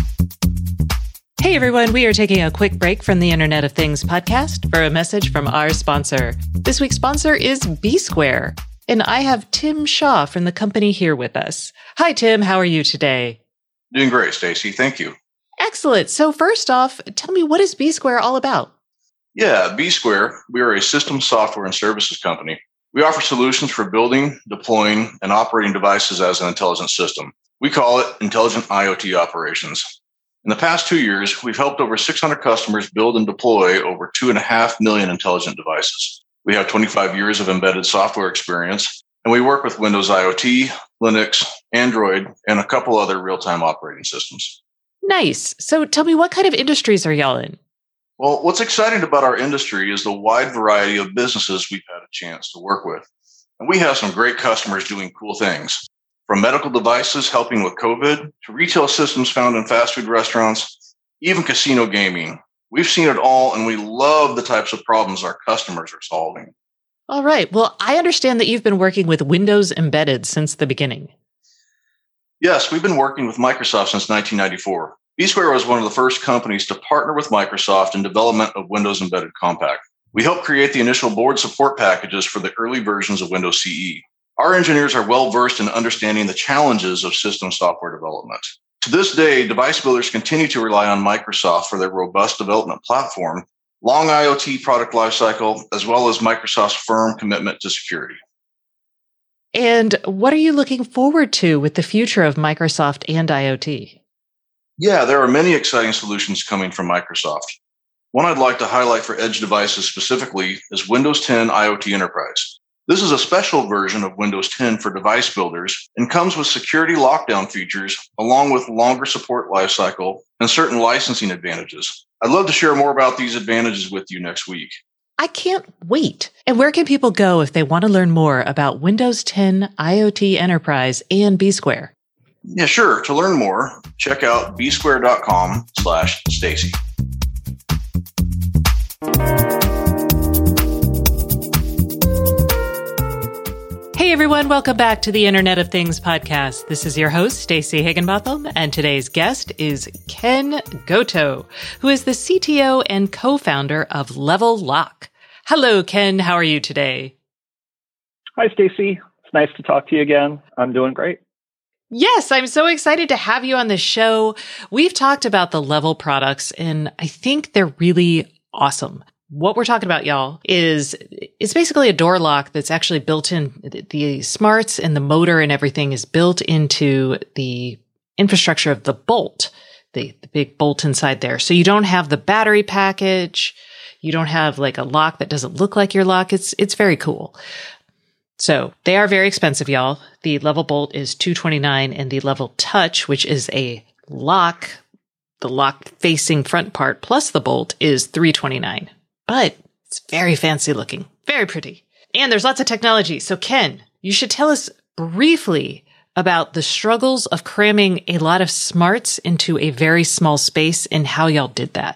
Hey everyone, we are taking a quick break from the Internet of Things podcast for a message from our sponsor. This week's sponsor is B-Square, and I have Tim Shaw from the company here with us. Hi Tim, how are you today? Doing great, Stacy. Thank you. Excellent. So first off, tell me, what is B-Square all about? Yeah, B-Square, we are a system software and services company. We offer solutions for building, deploying, and operating devices as an intelligent system. We call it Intelligent IoT Operations. In the past 2 years, we've helped over 600 customers build and deploy over 2.5 million intelligent devices. We have 25 years of embedded software experience, and we work with Windows IoT, Linux, Android, and a couple other real-time operating systems. Nice. So tell me, what kind of industries are y'all in? Well, what's exciting about our industry is the wide variety of businesses we've had a chance to work with. And we have some great customers doing cool things. From medical devices helping with COVID, to retail systems found in fast food restaurants, even casino gaming. We've seen it all, and we love the types of problems our customers are solving. All right. Well, I understand that you've been working with Windows Embedded since the beginning. Yes, we've been working with Microsoft since 1994. B-Square was one of the first companies to partner with Microsoft in development of Windows Embedded Compact. We helped create the initial board support packages for the early versions of Windows CE. Our engineers are well-versed in understanding the challenges of system software development. To this day, device builders continue to rely on Microsoft for their robust development platform, long IoT product lifecycle, as well as Microsoft's firm commitment to security. And what are you looking forward to with the future of Microsoft and IoT? Yeah, there are many exciting solutions coming from Microsoft. One I'd like to highlight for edge devices specifically is Windows 10 IoT Enterprise. This is a special version of Windows 10 for device builders and comes with security lockdown features along with longer support lifecycle and certain licensing advantages. I'd love to share more about these advantages with you next week. I can't wait. And where can people go if they want to learn more about Windows 10 IoT Enterprise and B-Square? Yeah, sure. To learn more, check out bsquare.com/Stacy. Hey everyone, welcome back to the Internet of Things podcast. This is your host, Stacy Higginbotham, and today's guest is Ken Gatto, who is the CTO and co-founder of Level Lock. Hello, Ken. How are you today? Hi, Stacy. It's nice to talk to you again. I'm doing great. Yes, I'm so excited to have you on the show. We've talked about the Level products, and I think they're really awesome. what we're talking about, y'all, is it's basically a door lock that's actually built in. The smarts and the motor and everything is built into the infrastructure of the bolt, the big bolt inside there. So you don't have the battery package. You don't have like a lock that doesn't look like your lock. It's very cool. So they are very expensive, y'all. The level bolt is $229, and the level touch, which is a lock, the lock facing front part plus the bolt, is $329. But it's very fancy looking, very pretty. And there's lots of technology. So Ken, you should tell us briefly about the struggles of cramming a lot of smarts into a very small space and how y'all did that.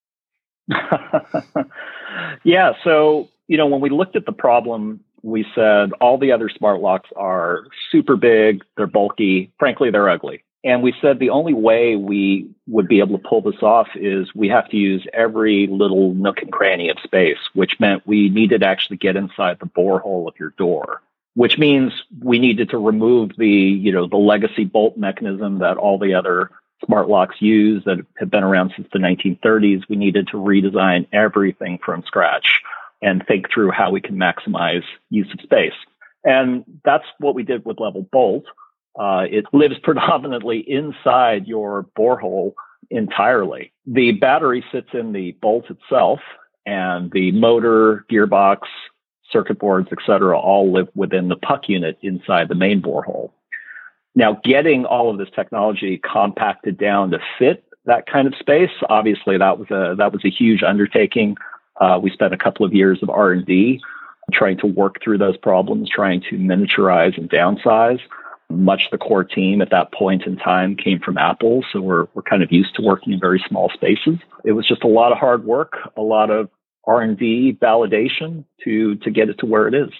Yeah. So, when we looked at the problem, we said all the other smart locks are super big, they're bulky, frankly, they're ugly. And we said the only way we would be able to pull this off is we have to use every little nook and cranny of space, which meant we needed to actually get inside the borehole of your door, which means we needed to remove the legacy bolt mechanism that all the other smart locks use that have been around since the 1930s. We needed to redesign everything from scratch and think through how we can maximize use of space. And that's what we did with Level Bolt. It lives predominantly inside your borehole entirely. The battery sits in the bolt itself, and the motor, gearbox, circuit boards, et cetera, all live within the puck unit inside the main borehole. Now, getting all of this technology compacted down to fit that kind of space, obviously that was a huge undertaking. We spent a couple of years of R&D trying to work through those problems, trying to miniaturize and downsize. Much of the core team at that point in time came from Apple, so we're kind of used to working in very small spaces. It was just a lot of hard work, a lot of R&D validation to get it to where it is.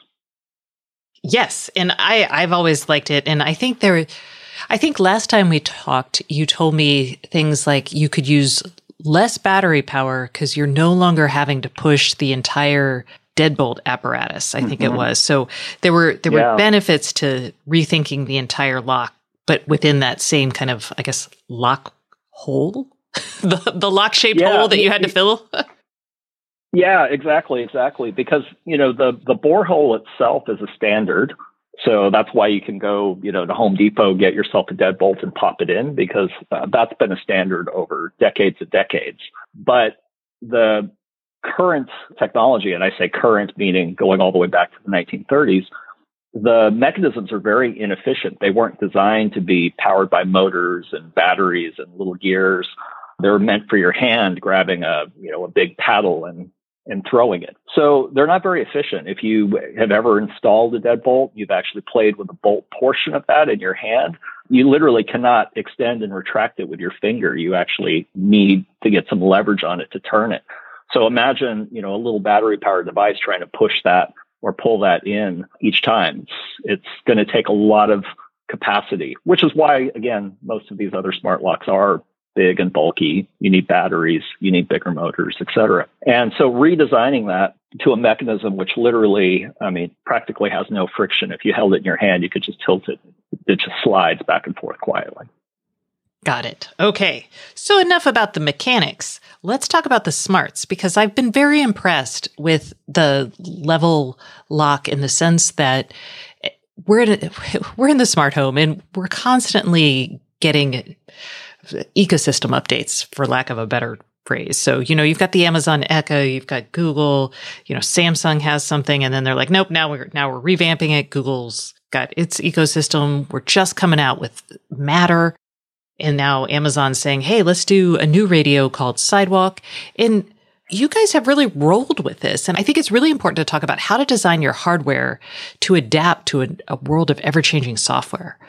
Yes, and I've always liked it, and I think last time we talked, you told me things like you could use less battery power because you're no longer having to push the entire deadbolt apparatus, I think it was. So there were benefits to rethinking the entire lock, but within that same kind of, I guess, lock hole, the lock shaped hole that you had to fill. Yeah, exactly. Because, the borehole itself is a standard. So that's why you can go, to Home Depot, get yourself a deadbolt and pop it in, because that's been a standard over decades and decades. But the current technology, and I say current meaning going all the way back to the 1930s, the mechanisms are very inefficient. They weren't designed to be powered by motors and batteries and little gears. They're meant for your hand grabbing a big paddle and throwing it. So they're not very efficient. If you have ever installed a deadbolt, you've actually played with the bolt portion of that in your hand. You literally cannot extend and retract it with your finger. You actually need to get some leverage on it to turn it. So imagine, a little battery powered device trying to push that or pull that in each time. It's going to take a lot of capacity, which is why, again, most of these other smart locks are big and bulky. You need batteries, you need bigger motors, et cetera. And so redesigning that to a mechanism which literally, practically has no friction. If you held it in your hand, you could just tilt it. It just slides back and forth quietly. Got it. Okay. So enough about the mechanics. Let's talk about the smarts, because I've been very impressed with the Level lock in the sense that we're in the smart home and we're constantly getting ecosystem updates, for lack of a better phrase. So, you've got the Amazon Echo, you've got Google, Samsung has something, and then they're like, nope, now we're revamping it. Google's got its ecosystem. We're just coming out with Matter. And now Amazon's saying, hey, let's do a new radio called Sidewalk. And you guys have really rolled with this. And I think it's really important to talk about how to design your hardware to adapt to a world of ever-changing software.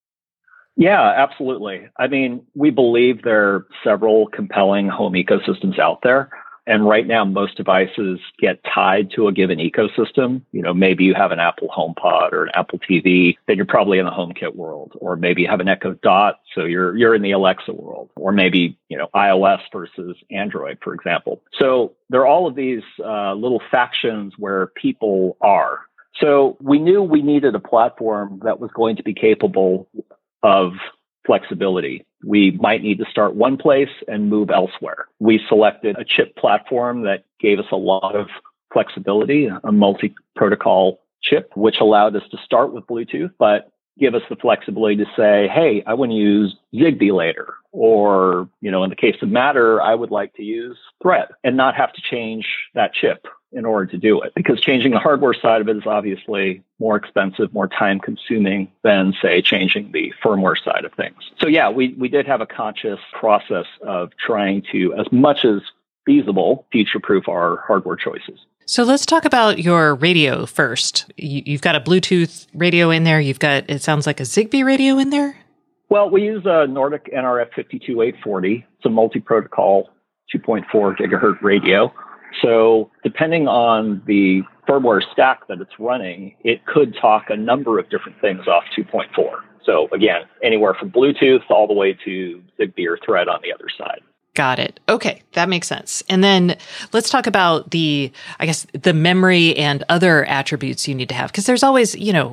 Yeah, absolutely. We believe there are several compelling home ecosystems out there. And right now, most devices get tied to a given ecosystem. Maybe you have an Apple HomePod or an Apple TV, then you're probably in the HomeKit world. Or maybe you have an Echo Dot, so you're in the Alexa world. Or maybe, iOS versus Android, for example. So there are all of these little factions where people are. So we knew we needed a platform that was going to be capable of flexibility. We might need to start one place and move elsewhere. We selected a chip platform that gave us a lot of flexibility, a multi-protocol chip, which allowed us to start with Bluetooth, but give us the flexibility to say, hey, I want to use Zigbee later. Or, in the case of Matter, I would like to use Thread and not have to change that chip in order to do it. Because changing the hardware side of it is obviously more expensive, more time consuming than, say, changing the firmware side of things. So yeah, we did have a conscious process of trying to, as much as feasible, future-proof our hardware choices. So let's talk about your radio first. You've got a Bluetooth radio in there. You've got, it sounds like a Zigbee radio in there. Well, we use a Nordic NRF 52840. It's a multi-protocol 2.4 gigahertz radio. So depending on the firmware stack that it's running, it could talk a number of different things off 2.4. So again, anywhere from Bluetooth all the way to Zigbee or Thread on the other side. Got it. Okay, that makes sense. And then let's talk about the memory and other attributes you need to have. Because there's always,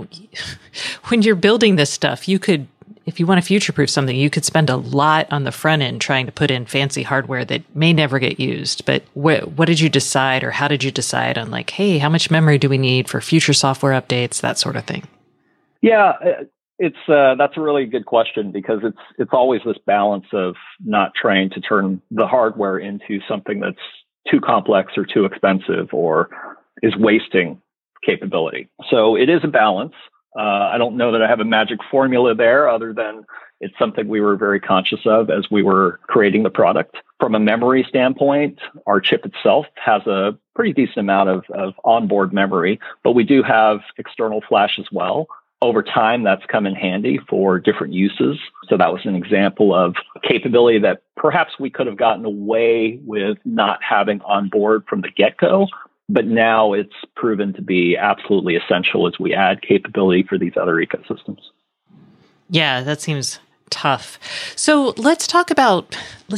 when you're building this stuff, you could, if you want to future-proof something, you could spend a lot on the front end trying to put in fancy hardware that may never get used. But what did you decide, or how did you decide on hey, how much memory do we need for future software updates, that sort of thing? Yeah, that's a really good question, because it's always this balance of not trying to turn the hardware into something that's too complex or too expensive or is wasting capability. So it is a balance. I don't know that I have a magic formula there, other than it's something we were very conscious of as we were creating the product. From a memory standpoint, our chip itself has a pretty decent amount of onboard memory, but we do have external flash as well. Over time, that's come in handy for different uses. So that was an example of a capability that perhaps we could have gotten away with not having on board from the get-go, but now it's proven to be absolutely essential as we add capability for these other ecosystems. Yeah, that seems tough. So let's talk about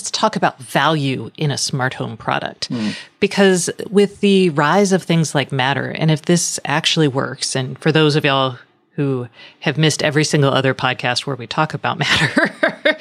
value in a smart home product, because with the rise of things like Matter, and if this actually works, and for those of y'all who have missed every single other podcast where we talk about Matter,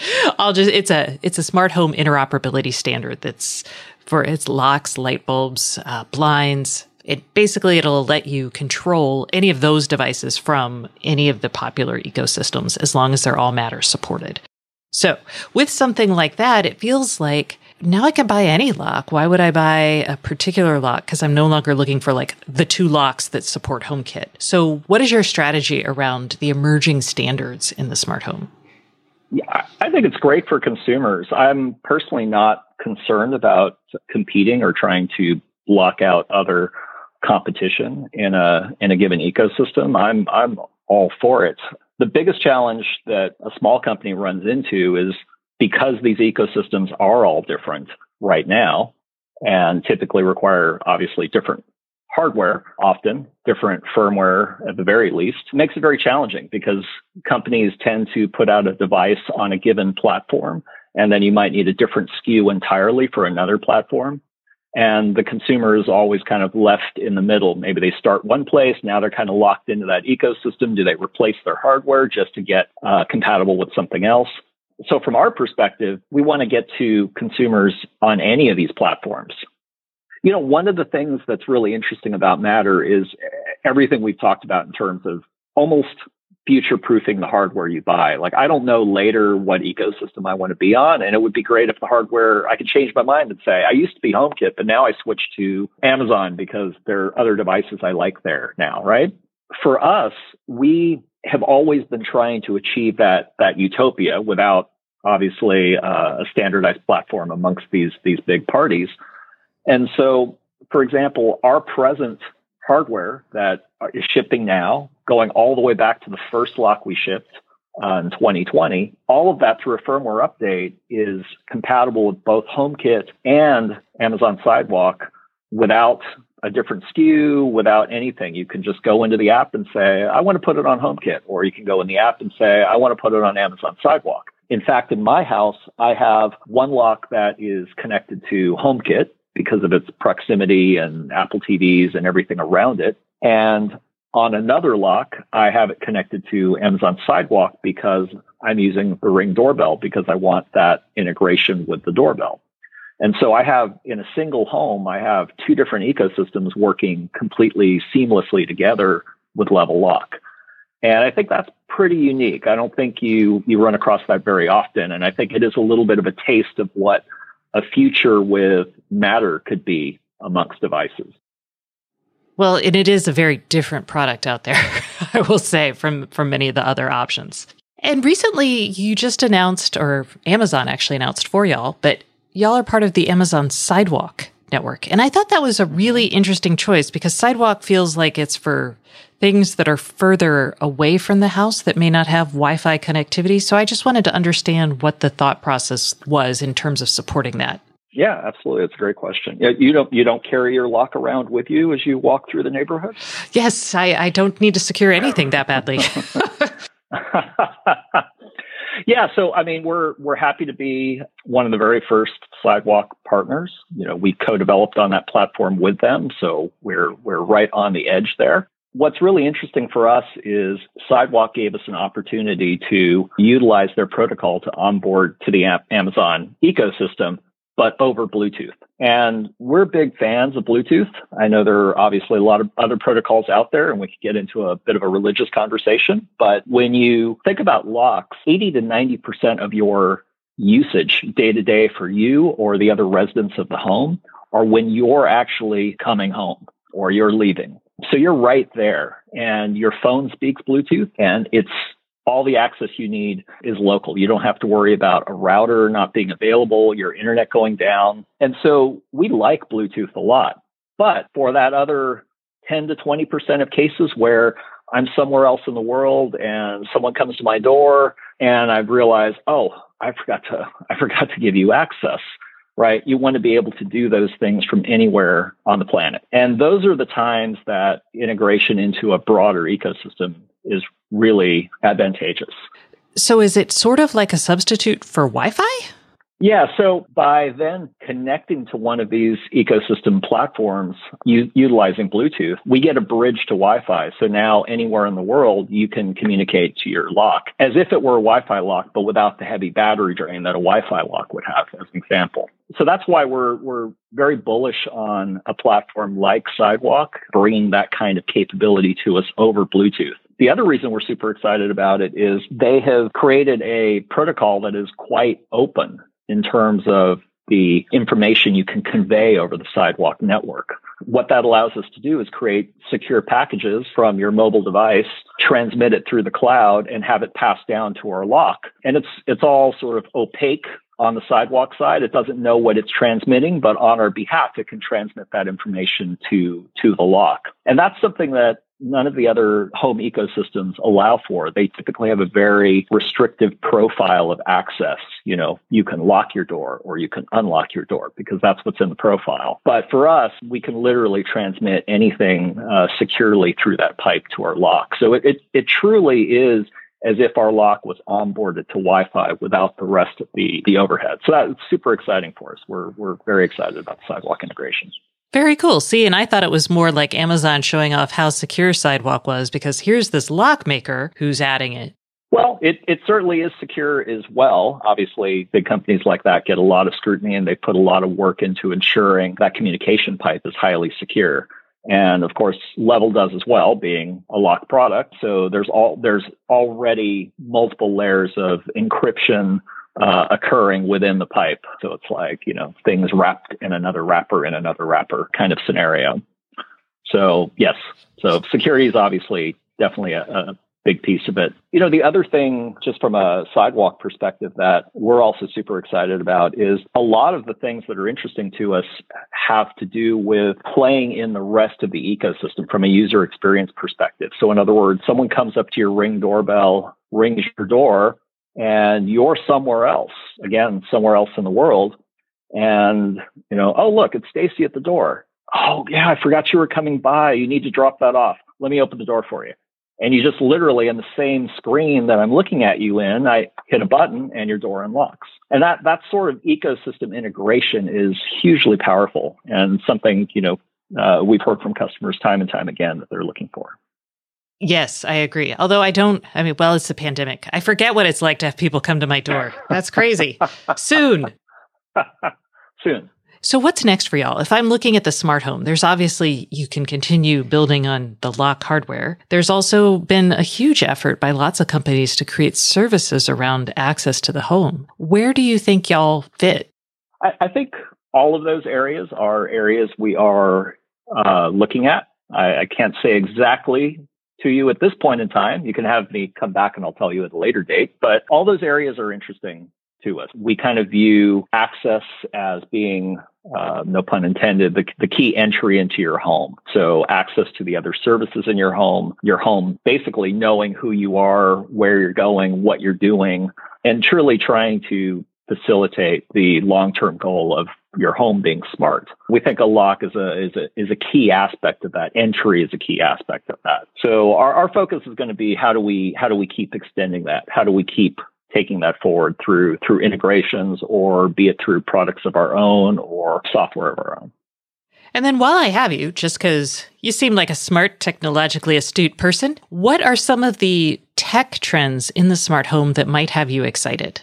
it's a smart home interoperability standard that's for its locks, light bulbs, blinds. It'll let you control any of those devices from any of the popular ecosystems, as long as they're all Matter supported. So with something like that, it feels like now I can buy any lock. Why would I buy a particular lock? Because I'm no longer looking for the two locks that support HomeKit. So what is your strategy around the emerging standards in the smart home? Yeah, I think it's great for consumers. I'm personally not concerned about competing or trying to block out other competition in a given ecosystem. I'm all for it. The biggest challenge that a small company runs into is, because these ecosystems are all different right now and typically require obviously different hardware, often different firmware at the very least, makes it very challenging, because companies tend to put out a device on a given platform, and then you might need a different SKU entirely for another platform. And the consumer is always kind of left in the middle. Maybe they start one place, now they're kind of locked into that ecosystem. Do they replace their hardware just to get compatible with something else? So from our perspective, we want to get to consumers on any of these platforms. One of the things that's really interesting about Matter is everything we've talked about in terms of almost future-proofing the hardware you buy. I don't know later what ecosystem I want to be on, and it would be great if the hardware, I could change my mind and say, I used to be HomeKit, but now I switched to Amazon because there are other devices I like there now, right? For us, we have always been trying to achieve that utopia without obviously a standardized platform amongst these big parties. And so, for example, our present hardware that is shipping now, going all the way back to the first lock we shipped in 2020, all of that through a firmware update is compatible with both HomeKit and Amazon Sidewalk without a different SKU, without anything. You can just go into the app and say, I want to put it on HomeKit, or you can go in the app and say, I want to put it on Amazon Sidewalk. In fact, in my house, I have one lock that is connected to HomeKit because of its proximity and Apple TVs and everything around it. And On another lock, I have it connected to Amazon Sidewalk because I'm using the Ring doorbell because I want that integration with the doorbell. And so I have, in a single home, I have two different ecosystems working completely seamlessly together with Level Lock. And I think that's pretty unique. I don't think you run across that very often. And I think it is a little bit of a taste of what a future with Matter could be amongst devices. Well, and it is a very different product out there, I will say, from many of the other options. And recently you just announced, or Amazon actually announced for y'all, but y'all are part of the Amazon Sidewalk network. And I thought that was a really interesting choice because Sidewalk feels like it's for things that are further away from the house that may not have Wi-Fi connectivity. So I just wanted to understand what the thought process was in terms of supporting that. Yeah, absolutely. It's a great question. You don't carry your lock around with you as you walk through the neighborhood? Yes, I don't need to secure anything that badly. Yeah, so I mean, we're happy to be one of the very first Sidewalk partners. We co-developed on that platform with them, so we're right on the edge there. What's really interesting for us is Sidewalk gave us an opportunity to utilize their protocol to onboard to the Amazon ecosystem, but over Bluetooth. And we're big fans of Bluetooth. I know there are obviously a lot of other protocols out there, and we could get into a bit of a religious conversation. But when you think about locks, 80 to 90% of your usage day to day for you or the other residents of the home are when you're actually coming home or you're leaving. So you're right there, and your phone speaks Bluetooth, and it's all the access you need is local. You don't have to worry about a router not being available, your internet going down. And so we like Bluetooth a lot. But for that other 10 to 20% of cases where I'm somewhere else in the world and someone comes to my door and I've realized, oh, I forgot to give you access, right? You want to be able to do those things from anywhere on the planet. And those are the times that integration into a broader ecosystem is really advantageous. So is it sort of like a substitute for Wi-Fi? Yeah. So by then connecting to one of these ecosystem platforms, utilizing Bluetooth, we get a bridge to Wi-Fi. So now anywhere in the world, you can communicate to your lock as if it were a Wi-Fi lock, but without the heavy battery drain that a Wi-Fi lock would have, as an example. So that's why we're very bullish on a platform like Sidewalk, bringing that kind of capability to us over Bluetooth. The other reason we're super excited about it is they have created a protocol that is quite open in terms of the information you can convey over the Sidewalk network. What that allows us to do is create secure packages from your mobile device, transmit it through the cloud, and have it passed down to our lock. And it's all sort of opaque on the Sidewalk side. It doesn't know what it's transmitting, but on our behalf, it can transmit that information to the lock. And that's something that none of the other home ecosystems allow for. They typically have a very restrictive profile of access. You can lock your door or you can unlock your door because that's what's in the profile. But for us, we can literally transmit anything securely through that pipe to our lock. So it truly is as if our lock was onboarded to Wi-Fi without the rest of the overhead. So that's super exciting for us. We're very excited about Sidewalk integrations. Very cool. See, and I thought it was more like Amazon showing off how secure Sidewalk was because here's this lock maker who's adding it. Well, it certainly is secure as well. Obviously, big companies like that get a lot of scrutiny and they put a lot of work into ensuring that communication pipe is highly secure. And of course, Level does as well, being a lock product. So there's already multiple layers of encryption occurring within the pipe. So it's like, things wrapped in another wrapper kind of scenario. So yes, so security is obviously definitely a big piece of it. The other thing, just from a Sidewalk perspective that we're also super excited about is a lot of the things that are interesting to us have to do with playing in the rest of the ecosystem from a user experience perspective. So in other words, someone comes up to your Ring doorbell, rings your door, and you're somewhere else in the world. And, oh, look, it's Stacy at the door. Oh, yeah, I forgot you were coming by. You need to drop that off. Let me open the door for you. And you just literally on the same screen that I'm looking at you in, I hit a button and your door unlocks. And that sort of ecosystem integration is hugely powerful and something, we've heard from customers time and time again that they're looking for. Yes, I agree. Although it's the pandemic. I forget what it's like to have people come to my door. That's crazy. Soon. Soon. So what's next for y'all? If I'm looking at the smart home, there's obviously, you can continue building on the lock hardware. There's also been a huge effort by lots of companies to create services around access to the home. Where do you think y'all fit? I think all of those areas are areas we are looking at. I can't say exactly to you at this point in time. You can have me come back and I'll tell you at a later date, but all those areas are interesting to us. We kind of view access as being, no pun intended, the key entry into your home. So access to the other services in your home basically knowing who you are, where you're going, what you're doing, and truly trying to facilitate the long-term goal of your home being smart. We think a lock is a key aspect of that. Entry is a key aspect of that. So our focus is going to be how do we keep extending that? How do we keep taking that forward through integrations, or be it through products of our own or software of our own? And then while I have you, just because you seem like a smart, technologically astute person, what are some of the tech trends in the smart home that might have you excited?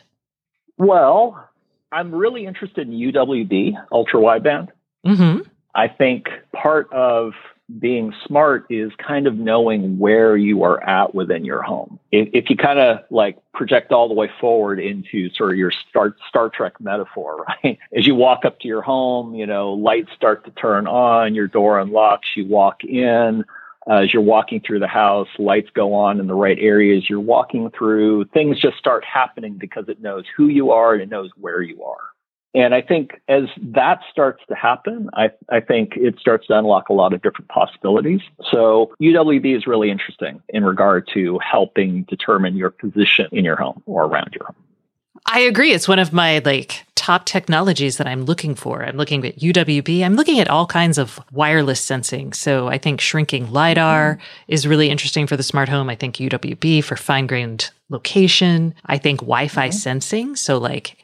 Well, I'm really interested in UWB, ultra wideband. Mm-hmm. I think part of being smart is kind of knowing where you are at within your home. If you kind of like project all the way forward into sort of your Star Trek metaphor, right? As you walk up to your home, lights start to turn on, your door unlocks, you walk in. As you're walking through the house, lights go on in the right areas you're walking through. Things just start happening because it knows who you are and it knows where you are. And I think as that starts to happen, I think it starts to unlock a lot of different possibilities. So UWB is really interesting in regard to helping determine your position in your home or around your home. I agree. It's one of my top technologies that I'm looking for. I'm looking at UWB. I'm looking at all kinds of wireless sensing. So I think shrinking LiDAR is really interesting for the smart home. I think UWB for fine-grained location. I think Wi-Fi sensing. So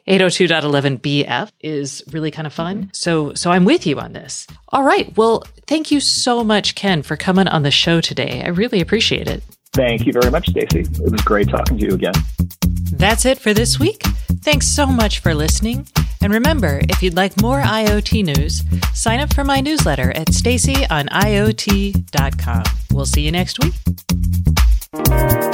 802.11bf is really kind of fun. So I'm with you on this. All right. Well, thank you so much, Ken, for coming on the show today. I really appreciate it. Thank you very much, Stacy. It was great talking to you again. That's it for this week. Thanks so much for listening. And remember, if you'd like more IoT news, sign up for my newsletter at stacyoniot.com. We'll see you next week.